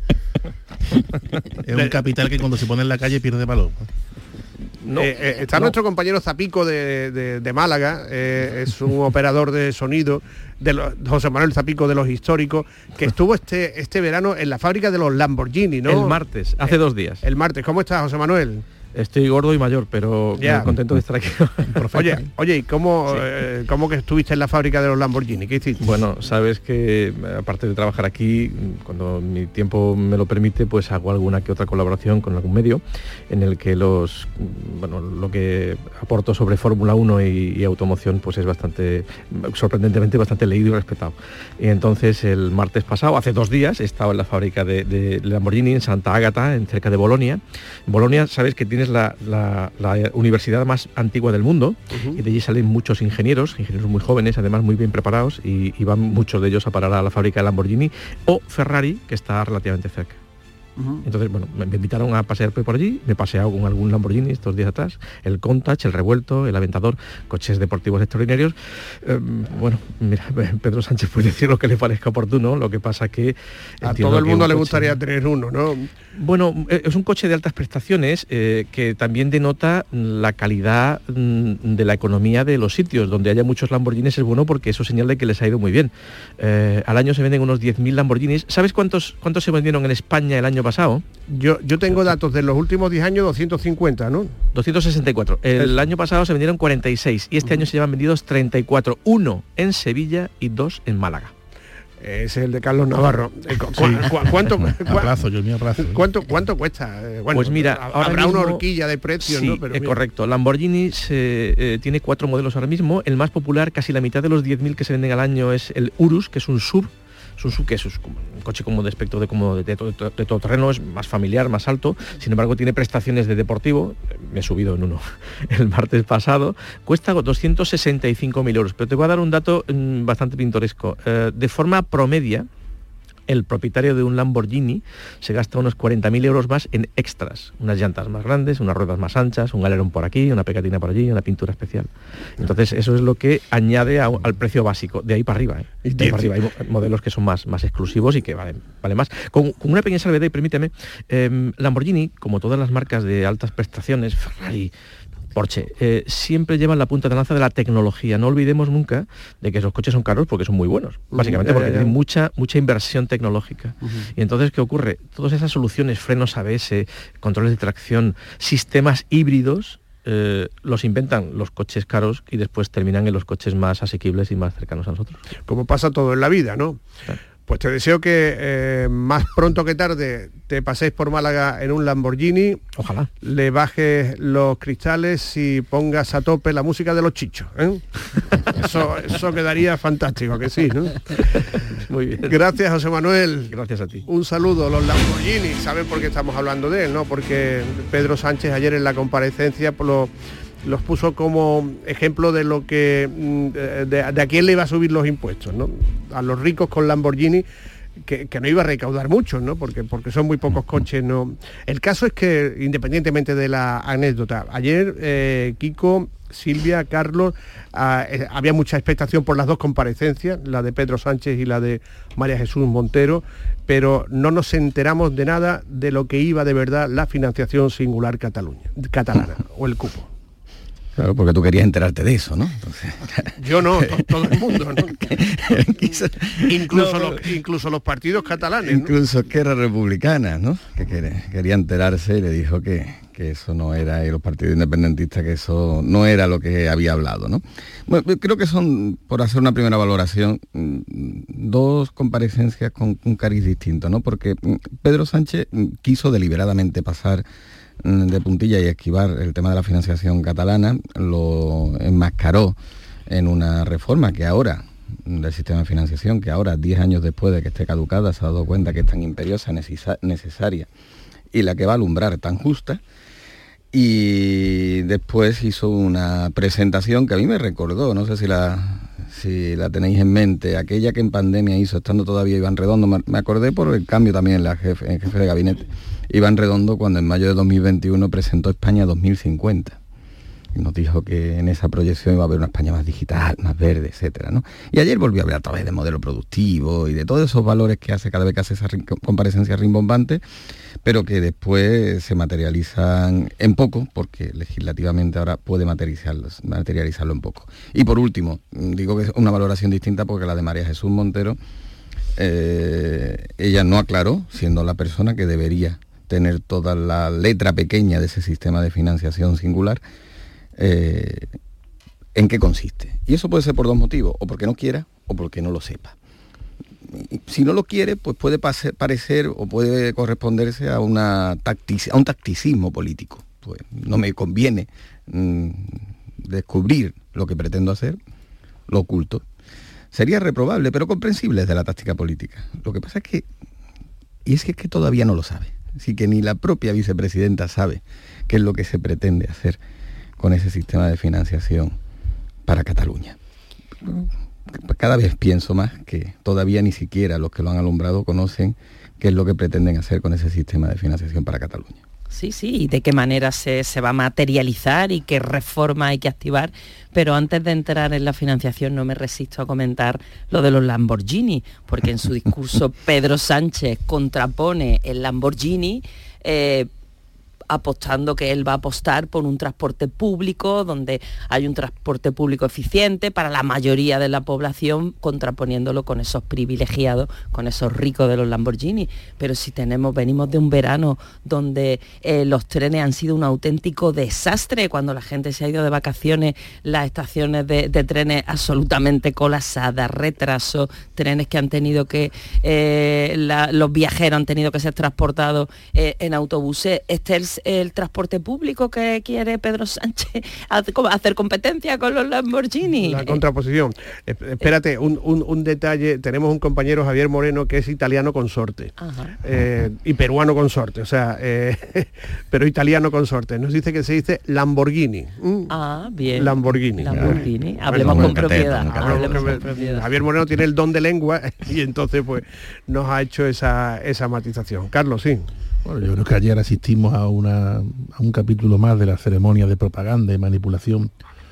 Es un capital que cuando se pone en la calle pierde valor. No, eh, eh, está no. nuestro compañero Zapico de, de, de Málaga, eh, es un operador de sonido, de los, José Manuel Zapico de los históricos, que estuvo este este verano en la fábrica de los Lamborghini, ¿no? El martes, hace eh, dos días. El martes, ¿cómo estás, José Manuel? Estoy gordo y mayor, pero ya. contento de estar aquí. Oye, oye, ¿y cómo, Sí. eh, cómo que estuviste en la fábrica de los Lamborghini? ¿Qué hiciste? Bueno, sabes que aparte de trabajar aquí, cuando mi tiempo me lo permite, pues hago alguna que otra colaboración con algún medio en el que los, bueno, lo que aporto sobre Fórmula uno y, y automoción, pues es bastante, sorprendentemente bastante leído y respetado. Y entonces el martes pasado, hace dos días, he estado en la fábrica de, de Lamborghini en Santa Ágata, en cerca de Bolonia. En Bolonia, sabes que tienes la, la, la universidad más antigua del mundo, uh-huh. y de allí salen muchos ingenieros, ingenieros muy jóvenes, además muy bien preparados, y, y van muchos de ellos a parar a la fábrica de Lamborghini o Ferrari, que está relativamente cerca. Uh-huh. Entonces, bueno, me invitaron a pasear por allí, me he paseado con algún Lamborghini estos días atrás, el Countach, el Revuelto, el Aventador, coches deportivos extraordinarios. Eh, bueno, mira, Pedro Sánchez puede decir lo que le parezca oportuno, lo que pasa que... A todo el mundo le gustaría tener uno, ¿no? Bueno, es un coche de altas prestaciones eh, que también denota la calidad mm, de la economía de los sitios. Donde haya muchos Lamborghinis es bueno porque eso señala que les ha ido muy bien. Eh, al año se venden unos diez mil Lamborghinis. ¿Sabes cuántos, cuántos se vendieron en España el año pasado? Yo, yo tengo datos de los últimos diez años, doscientos cincuenta, ¿no? doscientos sesenta y cuatro. El es... año pasado se vendieron cuarenta y seis y este uh-huh. año se llevan vendidos treinta y cuatro. Uno en Sevilla y dos en Málaga. Ese es el de Carlos Navarro. ¿Cu- cu- cu- ¿Cuánto, cu- abrazo, yo mi abrazo. ¿Cuánto, cuánto cuesta? Eh, bueno, pues mira, ahora habrá mismo, una horquilla de precios, sí, ¿no? Pero es correcto. Lamborghini se, eh, tiene cuatro modelos ahora mismo. El más popular, casi la mitad de los diez mil que se venden al año, es el Urus, que es un sub. Es un sub que es un coche como de espectro de, como de, de, de, de todo terreno, es más familiar, más alto, sin embargo tiene prestaciones de deportivo. Me he subido en uno el martes pasado, cuesta doscientos sesenta y cinco mil euros, pero te voy a dar un dato mmm, bastante pintoresco. Eh, de forma promedia, el propietario de un Lamborghini se gasta unos cuarenta mil euros más en extras, unas llantas más grandes, unas ruedas más anchas, un alerón por aquí, una pegatina por allí, una pintura especial. Entonces eso es lo que añade a, al precio básico, de ahí para arriba. ¿eh? De ahí para arriba hay modelos que son más, más exclusivos y que valen, valen más. Con, con una pequeña salvedad, y permíteme, eh, Lamborghini, como todas las marcas de altas prestaciones, Ferrari, Porsche, eh, siempre llevan la punta de lanza de la tecnología. No olvidemos nunca de que esos coches son caros porque son muy buenos, básicamente porque tienen mucha, mucha inversión tecnológica. Uh-huh. Y entonces, ¿qué ocurre? Todas esas soluciones, frenos A B S, controles de tracción, sistemas híbridos, eh, los inventan los coches caros y después terminan en los coches más asequibles y más cercanos a nosotros. Como pasa todo en la vida, ¿no? Claro. Pues te deseo que eh, más pronto que tarde te paséis por Málaga en un Lamborghini. Ojalá. Le bajes los cristales y pongas a tope la música de los Chichos, ¿eh? Eso, eso quedaría fantástico, que sí, ¿no? Muy bien. Gracias, José Manuel. Gracias a ti. Un saludo. Los Lamborghini, ¿saben por qué estamos hablando de él, no? Porque Pedro Sánchez ayer en la comparecencia por lo... los puso como ejemplo de lo que de, de a quién le iba a subir los impuestos, ¿no? A los ricos con Lamborghini, que, que no iba a recaudar mucho, ¿no? Porque, porque son muy pocos coches, ¿no? El caso es que, independientemente de la anécdota, ayer eh, Kiko, Silvia, Carlos, eh, había mucha expectación por las dos comparecencias, la de Pedro Sánchez y la de María Jesús Montero, pero no nos enteramos de nada de lo que iba de verdad la financiación singular Cataluña, catalana, o el cupo. Claro, porque tú querías enterarte de eso, ¿no? Entonces... Yo no, to- todo el mundo, ¿no? incluso, no, los, incluso los partidos catalanes, ¿no? Incluso Esquerra Republicana, ¿no? Que quería, quería enterarse y le dijo que, que eso no era, y los partidos independentistas, que eso no era lo que había hablado, ¿no? Bueno, creo que son, por hacer una primera valoración, dos comparecencias con un cariz distinto, ¿no? Porque Pedro Sánchez quiso deliberadamente pasar de puntilla y esquivar el tema de la financiación catalana, lo enmascaró en una reforma que ahora, del sistema de financiación, que ahora, diez años después de que esté caducada, se ha dado cuenta que es tan imperiosa, necesa- necesaria y la que va a alumbrar tan justa. Y después hizo una presentación que a mí me recordó, no sé si la, si la tenéis en mente, aquella que en pandemia hizo, estando todavía Iván Redondo, me acordé por el cambio también en la jefe, en jefe de gabinete, Iván Redondo, cuando en mayo de dos mil veintiuno presentó España dos mil cincuenta. Y nos dijo que en esa proyección iba a haber una España más digital, más verde, etcétera, ¿no? Y ayer volvió a hablar a través de modelo productivo y de todos esos valores que hace cada vez que hace esa comparecencia rimbombante, pero que después se materializan en poco, porque legislativamente ahora puede materializarlo, materializarlo en poco. Y por último, digo que es una valoración distinta porque la de María Jesús Montero, eh, ella no aclaró, siendo la persona que debería tener toda la letra pequeña de ese sistema de financiación singular, eh, en qué consiste. Y eso puede ser por dos motivos, o porque no quiera o porque no lo sepa. Si no lo quiere, pues puede pase, parecer o puede corresponderse a, una tactic, a un tacticismo político. Pues no me conviene mmm, descubrir lo que pretendo hacer, lo oculto. Sería reprobable, pero comprensible desde la táctica política. Lo que pasa es que, y es que, es que todavía no lo sabe. Así que ni la propia vicepresidenta sabe qué es lo que se pretende hacer con ese sistema de financiación para Cataluña. Cada vez pienso más que todavía ni siquiera los que lo han alumbrado conocen qué es lo que pretenden hacer con ese sistema de financiación para Cataluña. Sí, sí, y de qué manera se, se va a materializar y qué reforma hay que activar. Pero antes de entrar en la financiación no me resisto a comentar lo de los Lamborghini, porque en su discurso Pedro Sánchez contrapone el Lamborghini, eh, apostando que él va a apostar por un transporte público, donde hay un transporte público eficiente para la mayoría de la población, contraponiéndolo con esos privilegiados, con esos ricos de los Lamborghini. Pero si tenemos, venimos de un verano donde eh, los trenes han sido un auténtico desastre, cuando la gente se ha ido de vacaciones, las estaciones de, de trenes absolutamente colapsadas, retrasos, trenes que han tenido que, eh, la, los viajeros han tenido que ser transportados eh, en autobuses. Este es el transporte público que quiere Pedro Sánchez, hacer competencia con los Lamborghini. La contraposición. Espérate, un, un, un detalle. Tenemos un compañero, Javier Moreno, que es italiano consorte. Eh, y peruano consorte, o sea, eh, pero italiano consorte. Nos dice que se dice Lamborghini. ¿Mm? Ah, bien. Lamborghini. Lamborghini. Hablemos Bueno, con propiedad. Hablemos con propiedad. Javier Moreno tiene el don de lengua y entonces pues nos ha hecho esa, esa matización. Carlos, sí. Bueno, yo creo que ayer asistimos a, una, a un capítulo más de la ceremonia de propaganda y manipulación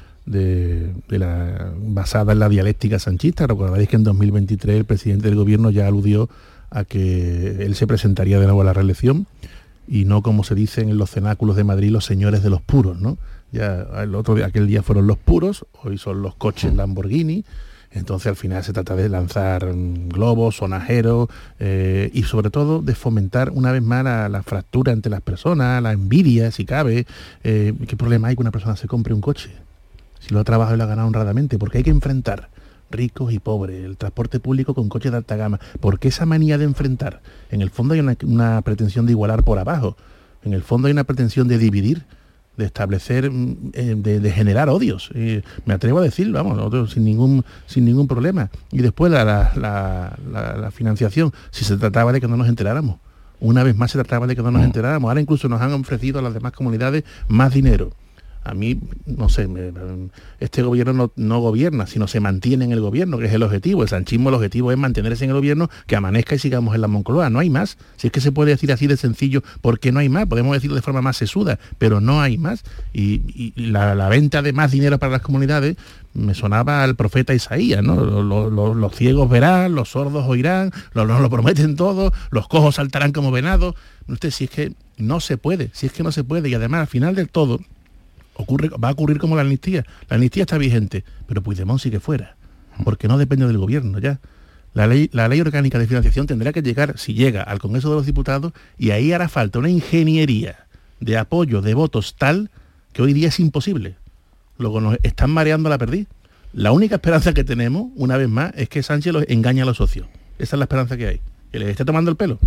de, de la, basada en la dialéctica sanchista. Recordaréis que en dos mil veintitrés el presidente del gobierno ya aludió a que él se presentaría de nuevo a la reelección y no, como se dice en los cenáculos de Madrid, los señores de los puros, ¿no? Ya el otro día, aquel día fueron los puros, hoy son los coches Lamborghini. Entonces al final se trata de lanzar globos, sonajeros eh, y sobre todo de fomentar una vez más la, la fractura entre las personas, la envidia si cabe. Eh, ¿Qué problema hay que una persona se compre un coche? Si lo ha trabajado y lo ha ganado honradamente, porque hay que enfrentar ricos y pobres, el transporte público con coches de alta gama. ¿Por qué esa manía de enfrentar? En el fondo hay una, una pretensión de igualar por abajo, en el fondo hay una pretensión de dividir, de establecer, de, de generar odios. Eh, me atrevo a decir, vamos, nosotros sin ningún sin ningún problema. Y después la, la, la, la, la financiación, si se trataba de que no nos enteráramos. Una vez más se trataba de que no nos enteráramos. Ahora incluso nos han ofrecido a las demás comunidades más dinero. A mí, no sé, me, este gobierno no, no gobierna, sino se mantiene en el gobierno, que es el objetivo. El sanchismo, el objetivo es mantenerse en el gobierno, que amanezca y sigamos en la Moncloa. No hay más. Si es que se puede decir así de sencillo, porque no hay más. Podemos decirlo de forma más sesuda, pero no hay más. Y, y la, la venta de más dinero para las comunidades me sonaba al profeta Isaías, ¿no? Los, los, los ciegos verán, los sordos oirán, los, los lo prometen todo, los cojos saltarán como venados. Usted, si es que no se puede, si es que no se puede. Y además, al final del todo, Ocurre, va a ocurrir como la amnistía. La amnistía está vigente, pero Puigdemont sigue fuera, porque no depende del gobierno ya. La ley, la ley orgánica de financiación tendrá que llegar, si llega, al Congreso de los Diputados, y ahí hará falta una ingeniería de apoyo de votos tal que hoy día es imposible. Luego nos están mareando la perdiz. La única esperanza que tenemos, una vez más, es que Sánchez los engañe a los socios. Esa es la esperanza que hay. Que les esté tomando el pelo.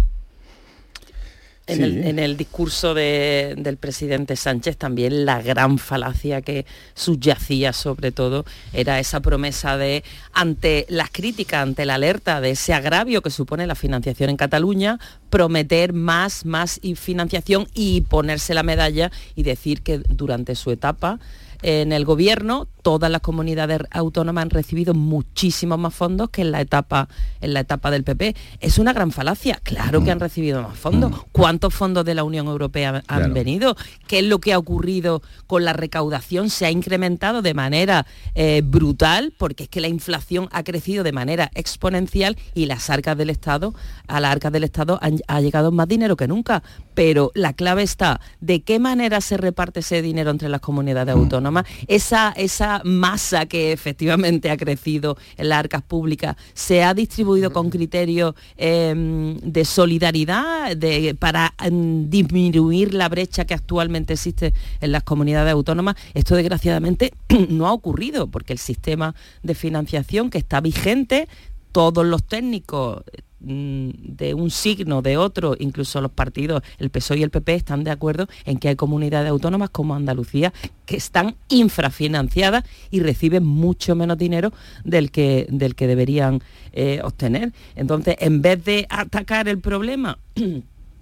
En, sí. el, en el discurso de, del presidente Sánchez también la gran falacia que subyacía sobre todo era esa promesa de, ante las críticas, ante la alerta de ese agravio que supone la financiación en Cataluña, prometer más, más financiación y ponerse la medalla y decir que durante su etapa en el gobierno todas las comunidades autónomas han recibido muchísimos más fondos que en la etapa en la etapa del P P. Es una gran falacia. Claro que han recibido más fondos. ¿Cuántos fondos de la Unión Europea han claro. venido? ¿Qué es lo que ha ocurrido con la recaudación? Se ha incrementado de manera eh, brutal, porque es que la inflación ha crecido de manera exponencial y las arcas del Estado, a las arcas del Estado han, ha llegado más dinero que nunca. Pero la clave está, ¿de qué manera se reparte ese dinero entre las comunidades autónomas? Esa, esa masa que efectivamente ha crecido en las arcas públicas, ¿se ha distribuido con criterios eh, de solidaridad de, para eh, disminuir la brecha que actualmente existe en las comunidades autónomas? Esto desgraciadamente no ha ocurrido, porque el sistema de financiación que está vigente, todos los técnicos de un signo, de otro, incluso los partidos, el P S O E y el P P, están de acuerdo en que hay comunidades autónomas como Andalucía que están infrafinanciadas y reciben mucho menos dinero del que, del que deberían eh, obtener. Entonces, en vez de atacar el problema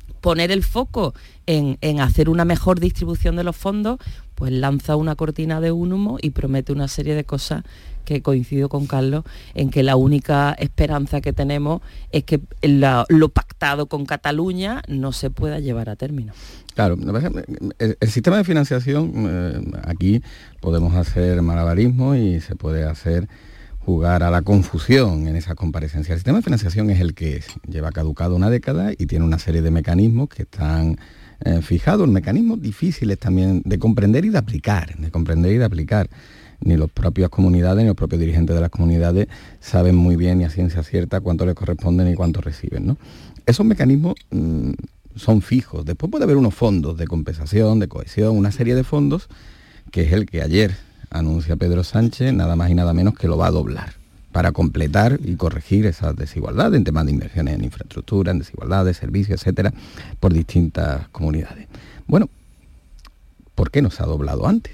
poner el foco en, en hacer una mejor distribución de los fondos, pues lanza una cortina de humo y promete una serie de cosas que coincido con Carlos en que la única esperanza que tenemos es que la, lo pactado con Cataluña no se pueda llevar a término. Claro, el, el sistema de financiación, eh, aquí podemos hacer malabarismo y se puede hacer jugar a la confusión en esas comparecencias. El sistema de financiación es el que es, lleva caducado una década y tiene una serie de mecanismos que están eh, fijados, mecanismos difíciles también de comprender y de aplicar, de comprender y de aplicar. Ni las propias comunidades, ni los propios dirigentes de las comunidades saben muy bien y a ciencia cierta cuánto les corresponde ni cuánto reciben, ¿no? Esos mecanismos mmm, son fijos. Después puede haber unos fondos de compensación, de cohesión, una serie de fondos, que es el que ayer anuncia Pedro Sánchez, nada más y nada menos que lo va a doblar, para completar y corregir esas desigualdades en temas de inversiones en infraestructura, en desigualdades, servicios, etcétera, por distintas comunidades. Bueno, ¿por qué no se ha doblado antes?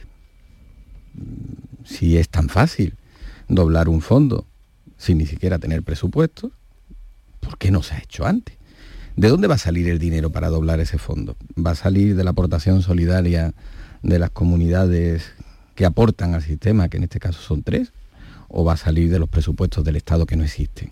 Si es tan fácil doblar un fondo sin ni siquiera tener presupuestos, ¿por qué no se ha hecho antes? ¿De dónde va a salir el dinero para doblar ese fondo? ¿Va a salir de la aportación solidaria de las comunidades que aportan al sistema, que en este caso son tres, o va a salir de los presupuestos del Estado que no existen?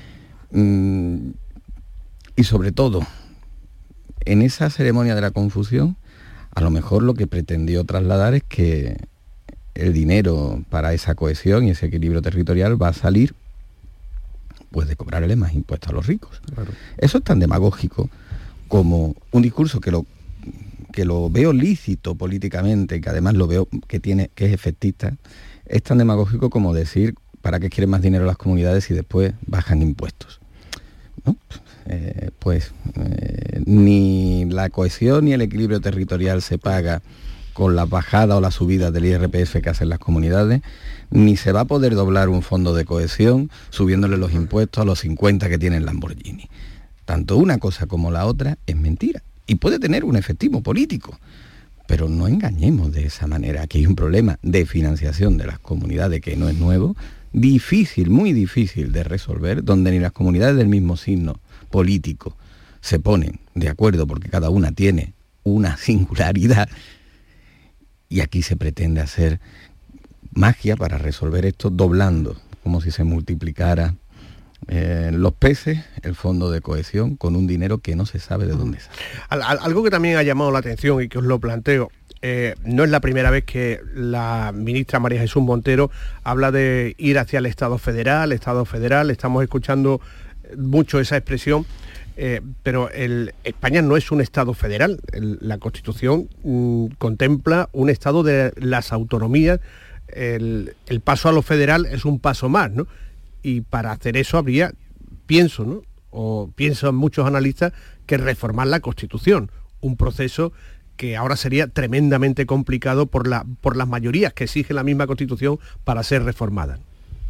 Mm, y sobre todo, en esa ceremonia de la confusión, a lo mejor lo que pretendió trasladar es que el dinero para esa cohesión y ese equilibrio territorial va a salir pues de cobrarle más impuestos a los ricos. Claro. Eso es tan demagógico como un discurso que lo que lo veo lícito políticamente y que además lo veo que tiene que es efectista. Es tan demagógico como decir para qué quieren más dinero las comunidades y después bajan impuestos, ¿no? Eh, pues eh, ni la cohesión ni el equilibrio territorial se paga con la bajada o la subida del I R P F que hacen las comunidades, ni se va a poder doblar un fondo de cohesión subiéndole los impuestos a los cincuenta que tienen Lamborghini. Tanto una cosa como la otra es mentira y puede tener un efectismo político, pero no engañemos de esa manera. Aquí hay un problema de financiación de las comunidades que no es nuevo, difícil, muy difícil de resolver, donde ni las comunidades del mismo signo político se ponen de acuerdo porque cada una tiene una singularidad. Y aquí se pretende hacer magia para resolver esto doblando, como si se multiplicara eh, los peces, el fondo de cohesión, con un dinero que no se sabe de dónde sale. Algo que también ha llamado la atención y que os lo planteo, eh, no es la primera vez que la ministra María Jesús Montero habla de ir hacia el Estado federal, Estado federal, estamos escuchando mucho esa expresión. Eh, pero el, España no es un Estado federal. El, la Constitución mm, contempla un Estado de las autonomías. El, el paso a lo federal es un paso más, ¿no? Y para hacer eso habría, pienso, ¿no? O piensan muchos analistas, que reformar la Constitución. Un proceso que ahora sería tremendamente complicado por, la, por las mayorías que exige la misma Constitución para ser reformada.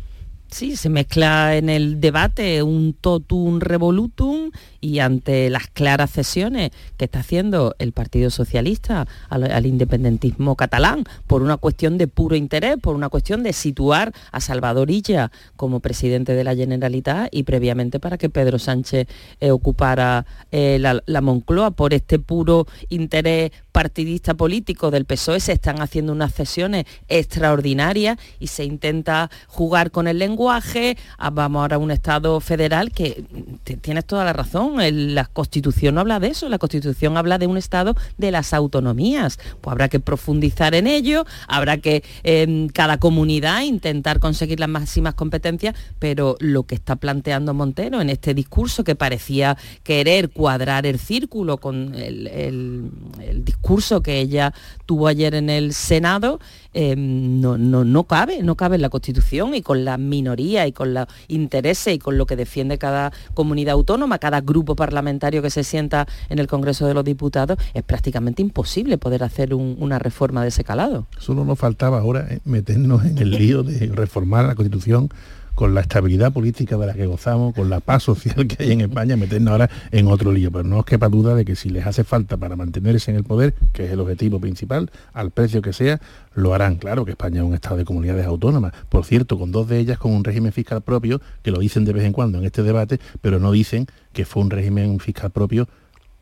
Sí, se mezcla en el debate un totum revolutum y ante las claras cesiones que está haciendo el Partido Socialista al, al independentismo catalán por una cuestión de puro interés, por una cuestión de situar a Salvador Illa como presidente de la Generalitat y previamente para que Pedro Sánchez eh, ocupara eh, la, la Moncloa, por este puro interés partidista político del P S O E se están haciendo unas cesiones extraordinarias y se intenta jugar con el lenguaje. Vamos ahora a un Estado federal que tienes toda la razón, la Constitución no habla de eso, la Constitución habla de un Estado de las autonomías. Pues habrá que profundizar en ello, habrá que en eh, cada comunidad intentar conseguir las máximas competencias, pero lo que está planteando Montero en este discurso que parecía querer cuadrar el círculo con el, el, el discurso que ella tuvo ayer en el Senado, eh, no, no, no cabe, no cabe en la Constitución y con la minoría y con los intereses y con lo que defiende cada comunidad autónoma, cada grupo parlamentario que se sienta en el Congreso de los Diputados, es prácticamente imposible poder hacer un, una reforma de ese calado. Solo nos faltaba ahora eh, meternos en el lío de reformar la Constitución con la estabilidad política de la que gozamos, con la paz social que hay en España, meternos ahora en otro lío. Pero no os quepa duda de que si les hace falta para mantenerse en el poder, que es el objetivo principal, al precio que sea, lo harán. Claro que España es un Estado de comunidades autónomas, por cierto, con dos de ellas con un régimen fiscal propio, que lo dicen de vez en cuando en este debate, pero no dicen que fue un régimen fiscal propio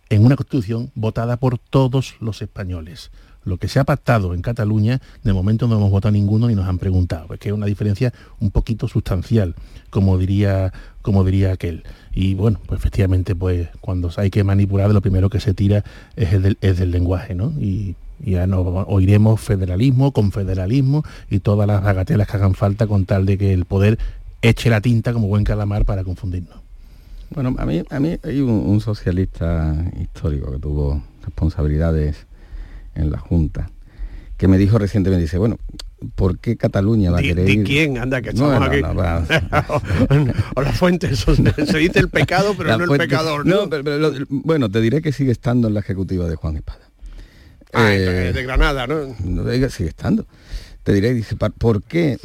en una Constitución votada por todos los españoles. Lo que se ha pactado en Cataluña, de momento no hemos votado ninguno ni nos han preguntado. Es que es una diferencia un poquito sustancial, como diría, como diría aquel. Y bueno, pues efectivamente, pues cuando hay que manipular, lo primero que se tira es el del, es del lenguaje, ¿no? Y, y ya no oiremos federalismo, confederalismo y todas las bagatelas que hagan falta con tal de que el poder eche la tinta como buen calamar para confundirnos. Bueno, a mí, a mí hay un, un socialista histórico que tuvo responsabilidades en la Junta, que me dijo recientemente, dice, bueno, ¿por qué Cataluña va a querer ir? ¿De quién? Anda, que estamos no, no, aquí. No, va. O la fuente, eso, se dice el pecado, pero la no fuente, el pecador. No, no pero, pero lo, bueno, te diré que sigue estando en la ejecutiva de Juan Espada. Ah, eh, de Granada, ¿no? No sigue estando. Te diré, dice, ¿por qué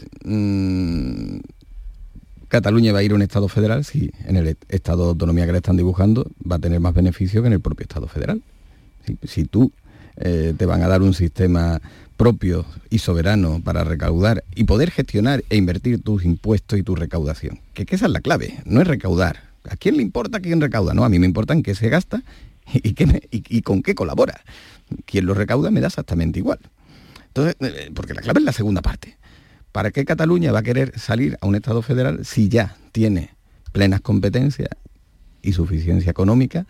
mmm, Cataluña va a ir a un Estado federal si en el Estado de autonomía que le están dibujando va a tener más beneficio que en el propio Estado federal? Si, si tú Eh, te van a dar un sistema propio y soberano para recaudar y poder gestionar e invertir tus impuestos y tu recaudación. Que, que esa es la clave, no es recaudar. ¿A quién le importa quién recauda? No, a mí me importa en qué se gasta y, y, qué me, y, y con qué colabora. Quien lo recauda me da exactamente igual. Entonces, eh, porque la clave es la segunda parte. ¿Para qué Cataluña va a querer salir a un Estado federal si ya tiene plenas competencias y suficiencia económica?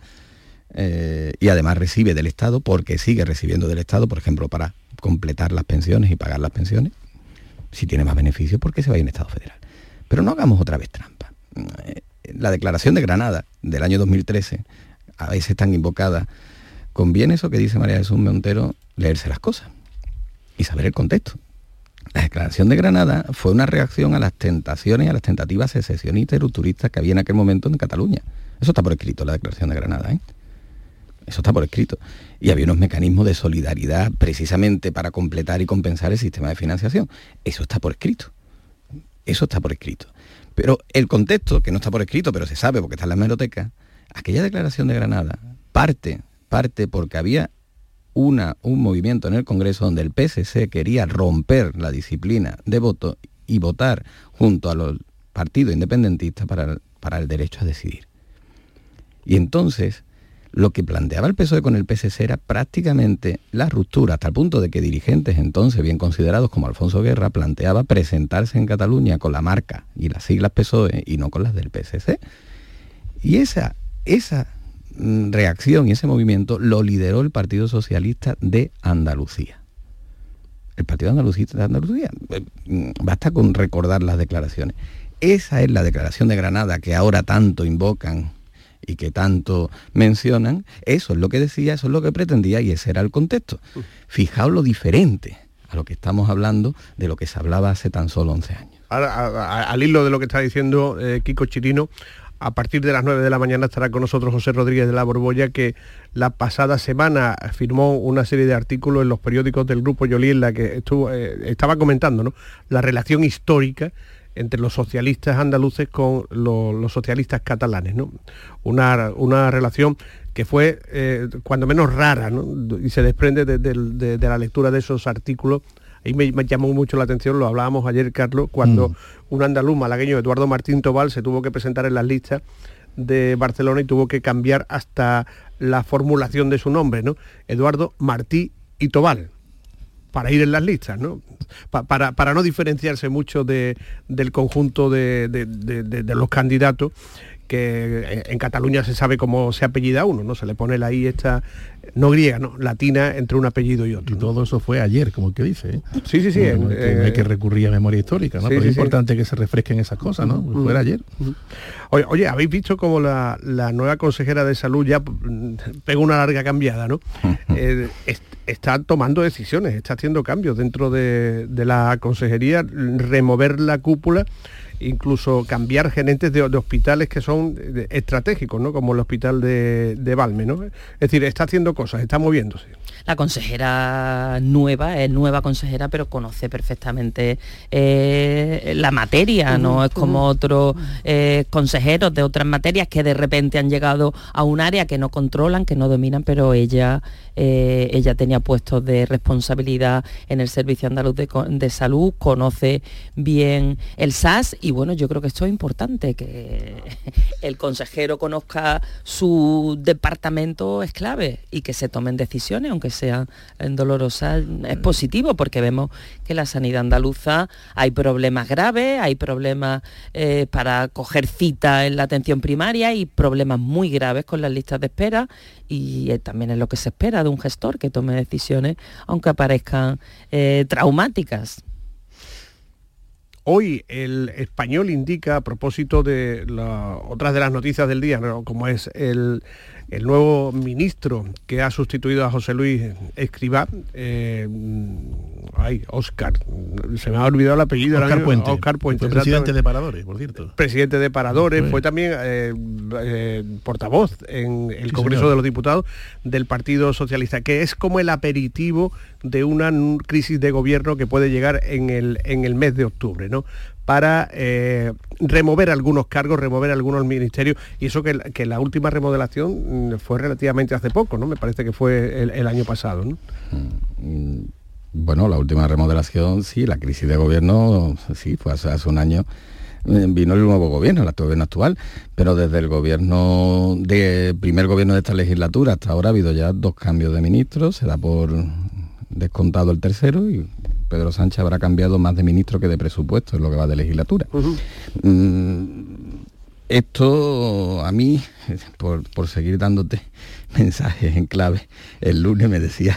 Eh, y además recibe del Estado, porque sigue recibiendo del Estado, por ejemplo, para completar las pensiones y pagar las pensiones. Si tiene más beneficios, ¿por qué se va a ir a un Estado federal? Pero no hagamos otra vez trampa. Eh, la Declaración de Granada del año dos mil trece, a veces tan invocada, conviene eso que dice María Jesús Montero, leerse las cosas y saber el contexto. La Declaración de Granada fue una reacción a las tentaciones y a las tentativas secesionistas y rupturistas que había en aquel momento en Cataluña. Eso está por escrito, la Declaración de Granada, ¿eh? Eso está por escrito. Y había unos mecanismos de solidaridad precisamente para completar y compensar el sistema de financiación. Eso está por escrito. Eso está por escrito. Pero el contexto, que no está por escrito, pero se sabe porque está en la hemeroteca, aquella Declaración de Granada parte, parte porque había una, un movimiento en el Congreso donde el P S C quería romper la disciplina de voto y votar junto a los partidos independentistas para, para el derecho a decidir. Y entonces lo que planteaba el P S O E con el P S C era prácticamente la ruptura, hasta el punto de que dirigentes entonces bien considerados como Alfonso Guerra planteaba presentarse en Cataluña con la marca y las siglas P S O E y no con las del P S C. Y esa, esa reacción y ese movimiento lo lideró el Partido Socialista de Andalucía. El Partido Andalucista de Andalucía. Basta con recordar las declaraciones. Esa es la Declaración de Granada que ahora tanto invocan y que tanto mencionan. Eso es lo que decía, eso es lo que pretendía y ese era el contexto. Fijaos lo diferente a lo que estamos hablando de lo que se hablaba hace tan solo once años. Ahora, a, a, al hilo de lo que está diciendo eh, Kiko Chirino, a partir de las nueve de la mañana estará con nosotros José Rodríguez de la Borbolla, que la pasada semana firmó una serie de artículos en los periódicos del Grupo Yolí en la que estuvo, eh, estaba comentando, ¿no?, la relación histórica entre los socialistas andaluces con los, los socialistas catalanes, ¿no? Una, una relación que fue eh, cuando menos rara, ¿no?, y se desprende de, de, de, de la lectura de esos artículos. Ahí me, me llamó mucho la atención, lo hablábamos ayer, Carlos, cuando mm. un andaluz malagueño, Eduardo Martín Tobal, se tuvo que presentar en las listas de Barcelona y tuvo que cambiar hasta la formulación de su nombre, ¿no? Eduardo Martí y Tobal, para ir en las listas, ¿no? Pa, para, para no diferenciarse mucho de, del conjunto de, de, de, de, de los candidatos, que en Cataluña se sabe cómo se apellida uno, ¿no? Se le pone la I esta, no griega, no, latina, entre un apellido y otro. Y todo eso fue ayer, como que dice, ¿eh? Sí, sí, sí. No, en, que, eh, hay que recurrir a memoria histórica, ¿no? Sí, Pero sí, es importante sí. que se refresquen esas cosas, ¿no? Uh-huh. Fue ayer. Uh-huh. Oye, oye, ¿habéis visto cómo la, la nueva consejera de salud ya pegó una larga cambiada, ¿no? Uh-huh. eh, est- está tomando decisiones, está haciendo cambios dentro de, de la consejería, remover la cúpula, incluso cambiar gerentes de, de hospitales que son estratégicos, ¿no?, como el hospital de, de Valme, ¿no? Es decir, está haciendo cosas, está moviéndose. La consejera nueva, es nueva consejera, pero conoce perfectamente eh, la materia, uh-huh, no es como uh-huh. otros eh, consejeros de otras materias que de repente han llegado a un área que no controlan, que no dominan, pero ella, eh, ella tenía puestos de responsabilidad en el Servicio Andaluz de, de Salud, conoce bien el S A S y bueno, yo creo que esto es importante, que el consejero conozca su departamento es clave y que se tomen decisiones, aunque sean dolorosas, es positivo porque vemos que en la sanidad andaluza hay problemas graves, hay problemas eh, para coger cita en la atención primaria y problemas muy graves con las listas de espera y eh, también es lo que se espera de un gestor que tome decisiones aunque aparezcan eh, traumáticas. Hoy el Español indica, a propósito de la, otras de las noticias del día, ¿no?, como es el, el nuevo ministro que ha sustituido a José Luis Escrivá, eh, ay, Óscar, se me ha olvidado el apellido. Óscar Puente. Óscar Puente. Fue presidente de Paradores, por cierto. Presidente de Paradores, fue, fue también eh, eh, portavoz en el sí, Congreso señor. de los Diputados del Partido Socialista, que es como el aperitivo de una crisis de gobierno que puede llegar en el, en el mes de octubre, ¿no?, para eh, remover algunos cargos, remover algunos ministerios, y eso que, que la última remodelación fue relativamente hace poco, ¿no? Me parece que fue el, el año pasado, ¿no? Bueno, la última remodelación, sí, la crisis de gobierno, sí, fue hace, hace un año, vino el nuevo gobierno, el gobierno actual, pero desde el gobierno, de primer gobierno de esta legislatura hasta ahora ha habido ya dos cambios de ministros, se da por descontado el tercero y Pedro Sánchez habrá cambiado más de ministro que de presupuesto en lo que va de legislatura. Uh-huh. Mm, esto a mí, por, por seguir dándote mensajes en clave, el lunes me decía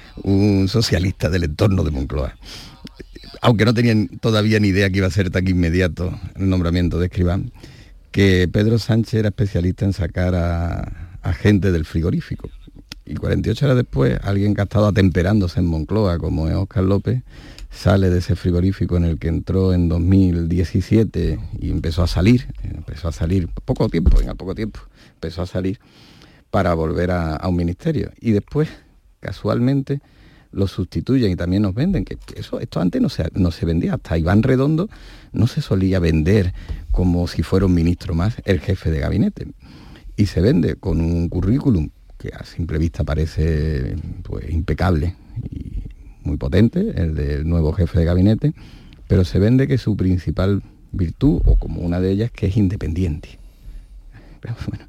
un socialista del entorno de Moncloa, aunque no tenían todavía ni idea que iba a ser tan inmediato el nombramiento de Escrivá, que Pedro Sánchez era especialista en sacar a, a gente del frigorífico. Y cuarenta y ocho horas después, alguien que ha estado atemperándose en Moncloa, como es Óscar López, sale de ese frigorífico en el que entró en dos mil diecisiete y empezó a salir, empezó a salir, poco tiempo, venga, poco tiempo, empezó a salir para volver a, a un ministerio. Y después, casualmente, lo sustituyen y también nos venden, que eso esto antes no se, no se vendía, hasta Iván Redondo no se solía vender como si fuera un ministro más, el jefe de gabinete. Y se vende con un currículum que a simple vista parece pues impecable y muy potente, el del nuevo jefe de gabinete, pero se vende que su principal virtud, o como una de ellas, es que es independiente. Pero bueno,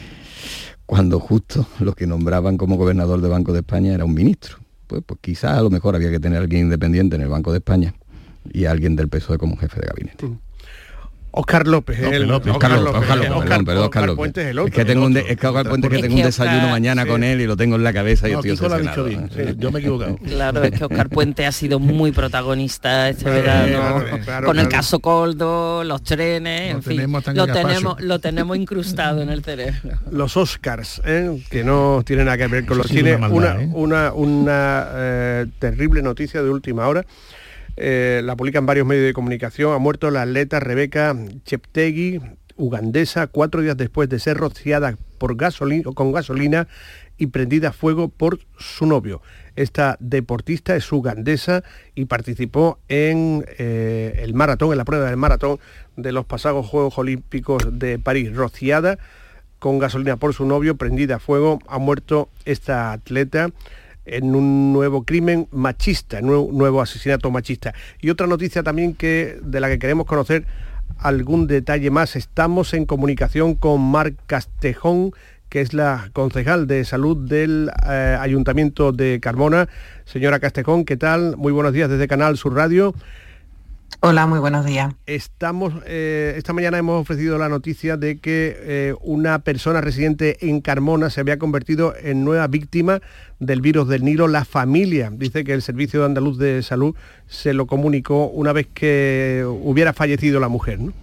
cuando justo lo que nombraban como gobernador del Banco de España era un ministro, pues, pues quizás a lo mejor había que tener a alguien independiente en el Banco de España y a alguien del P S O E como jefe de gabinete. Mm. Óscar López, López, el, López, Óscar López, Óscar López, Óscar, perdón, perdón, Óscar López. Puente es el otro. Es que tengo un, de, es que Óscar Puente que tengo un desayuno mañana sí. con él y lo tengo en la cabeza y no, estoy obsesionado. Bien. Sí, yo me he equivocado. Claro, es que Óscar Puente ha sido muy protagonista este verano, claro, claro, con claro. el caso Coldo, los trenes, lo en fin, lo tenemos, lo tenemos incrustado en el cerebro. Los Óscars, ¿eh? que no tienen nada que ver con los cines. Una, maldad, ¿eh? una, una eh, terrible noticia de última hora. Eh, la publican varios medios de comunicación. Ha muerto la atleta Rebeca Cheptegei, ugandesa, cuatro días después de ser rociada por gasolina, con gasolina y prendida a fuego por su novio. Esta deportista es ugandesa y participó en eh, el maratón, en la prueba del maratón de los pasados Juegos Olímpicos de París. Rociada con gasolina por su novio, prendida a fuego, ha muerto esta atleta en un nuevo crimen machista, en un nuevo asesinato machista. Y otra noticia también que de la que queremos conocer algún detalle más. Estamos en comunicación con Mar Castejón, que es la concejal de salud del eh, Ayuntamiento de Carmona. Señora Castejón, ¿qué tal? Muy buenos días desde Canal Sur Radio. Hola, muy buenos días. Estamos, eh, esta mañana hemos ofrecido la noticia de que eh, una persona residente en Carmona se había convertido en nueva víctima del virus del Nilo. La familia dice que el Servicio Andaluz de Salud se lo comunicó una vez que hubiera fallecido la mujer, ¿no?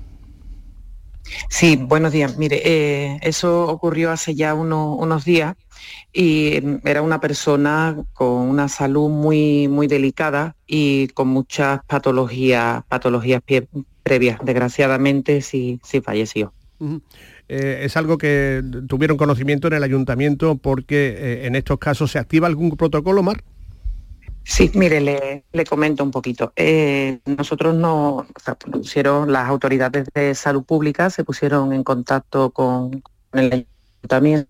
Sí, buenos días. Mire, eh, eso ocurrió hace ya uno, unos días y era una persona con una salud muy, muy delicada y con muchas patologías, patologías previas. Desgraciadamente sí, sí falleció. Uh-huh. Eh, es algo que tuvieron conocimiento en el ayuntamiento porque eh, en estos casos ¿se activa algún protocolo, Mar? Sí, mire, le, le comento un poquito. Eh, nosotros no, o sea, pusieron, las autoridades de salud pública se pusieron en contacto con, con el ayuntamiento.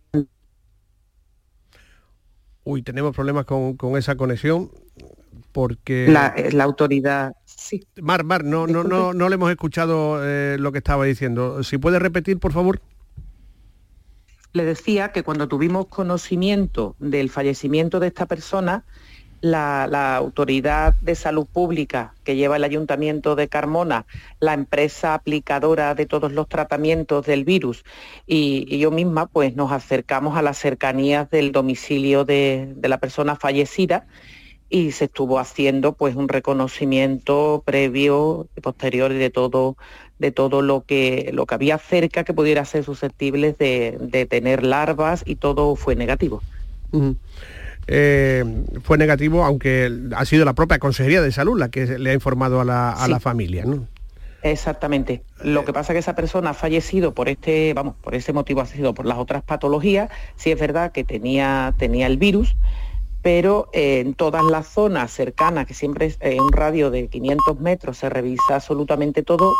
Uy, tenemos problemas con, con esa conexión porque... La, la autoridad, Sí. Mar, Mar, no, no, no, no le hemos escuchado eh, lo que estaba diciendo. Si puede repetir, por favor. Le decía que cuando tuvimos conocimiento del fallecimiento de esta persona, la, la autoridad de salud pública que lleva el Ayuntamiento de Carmona, la empresa aplicadora de todos los tratamientos del virus y, y yo misma, pues nos acercamos a las cercanías del domicilio de, de la persona fallecida y se estuvo haciendo pues un reconocimiento previo y posterior de todo de todo lo que lo que había cerca que pudiera ser susceptible de, de tener larvas, y todo fue negativo. Uh-huh. Eh, fue negativo, aunque ha sido la propia Consejería de Salud la que le ha informado a la, a sí. la familia, ¿no? Exactamente. Lo que pasa es que esa persona ha fallecido por este, vamos, por ese motivo, ha sido por las otras patologías. Sí es verdad que tenía, tenía el virus, pero eh, en todas las zonas cercanas, que siempre es en un radio de quinientos metros, se revisa absolutamente todo.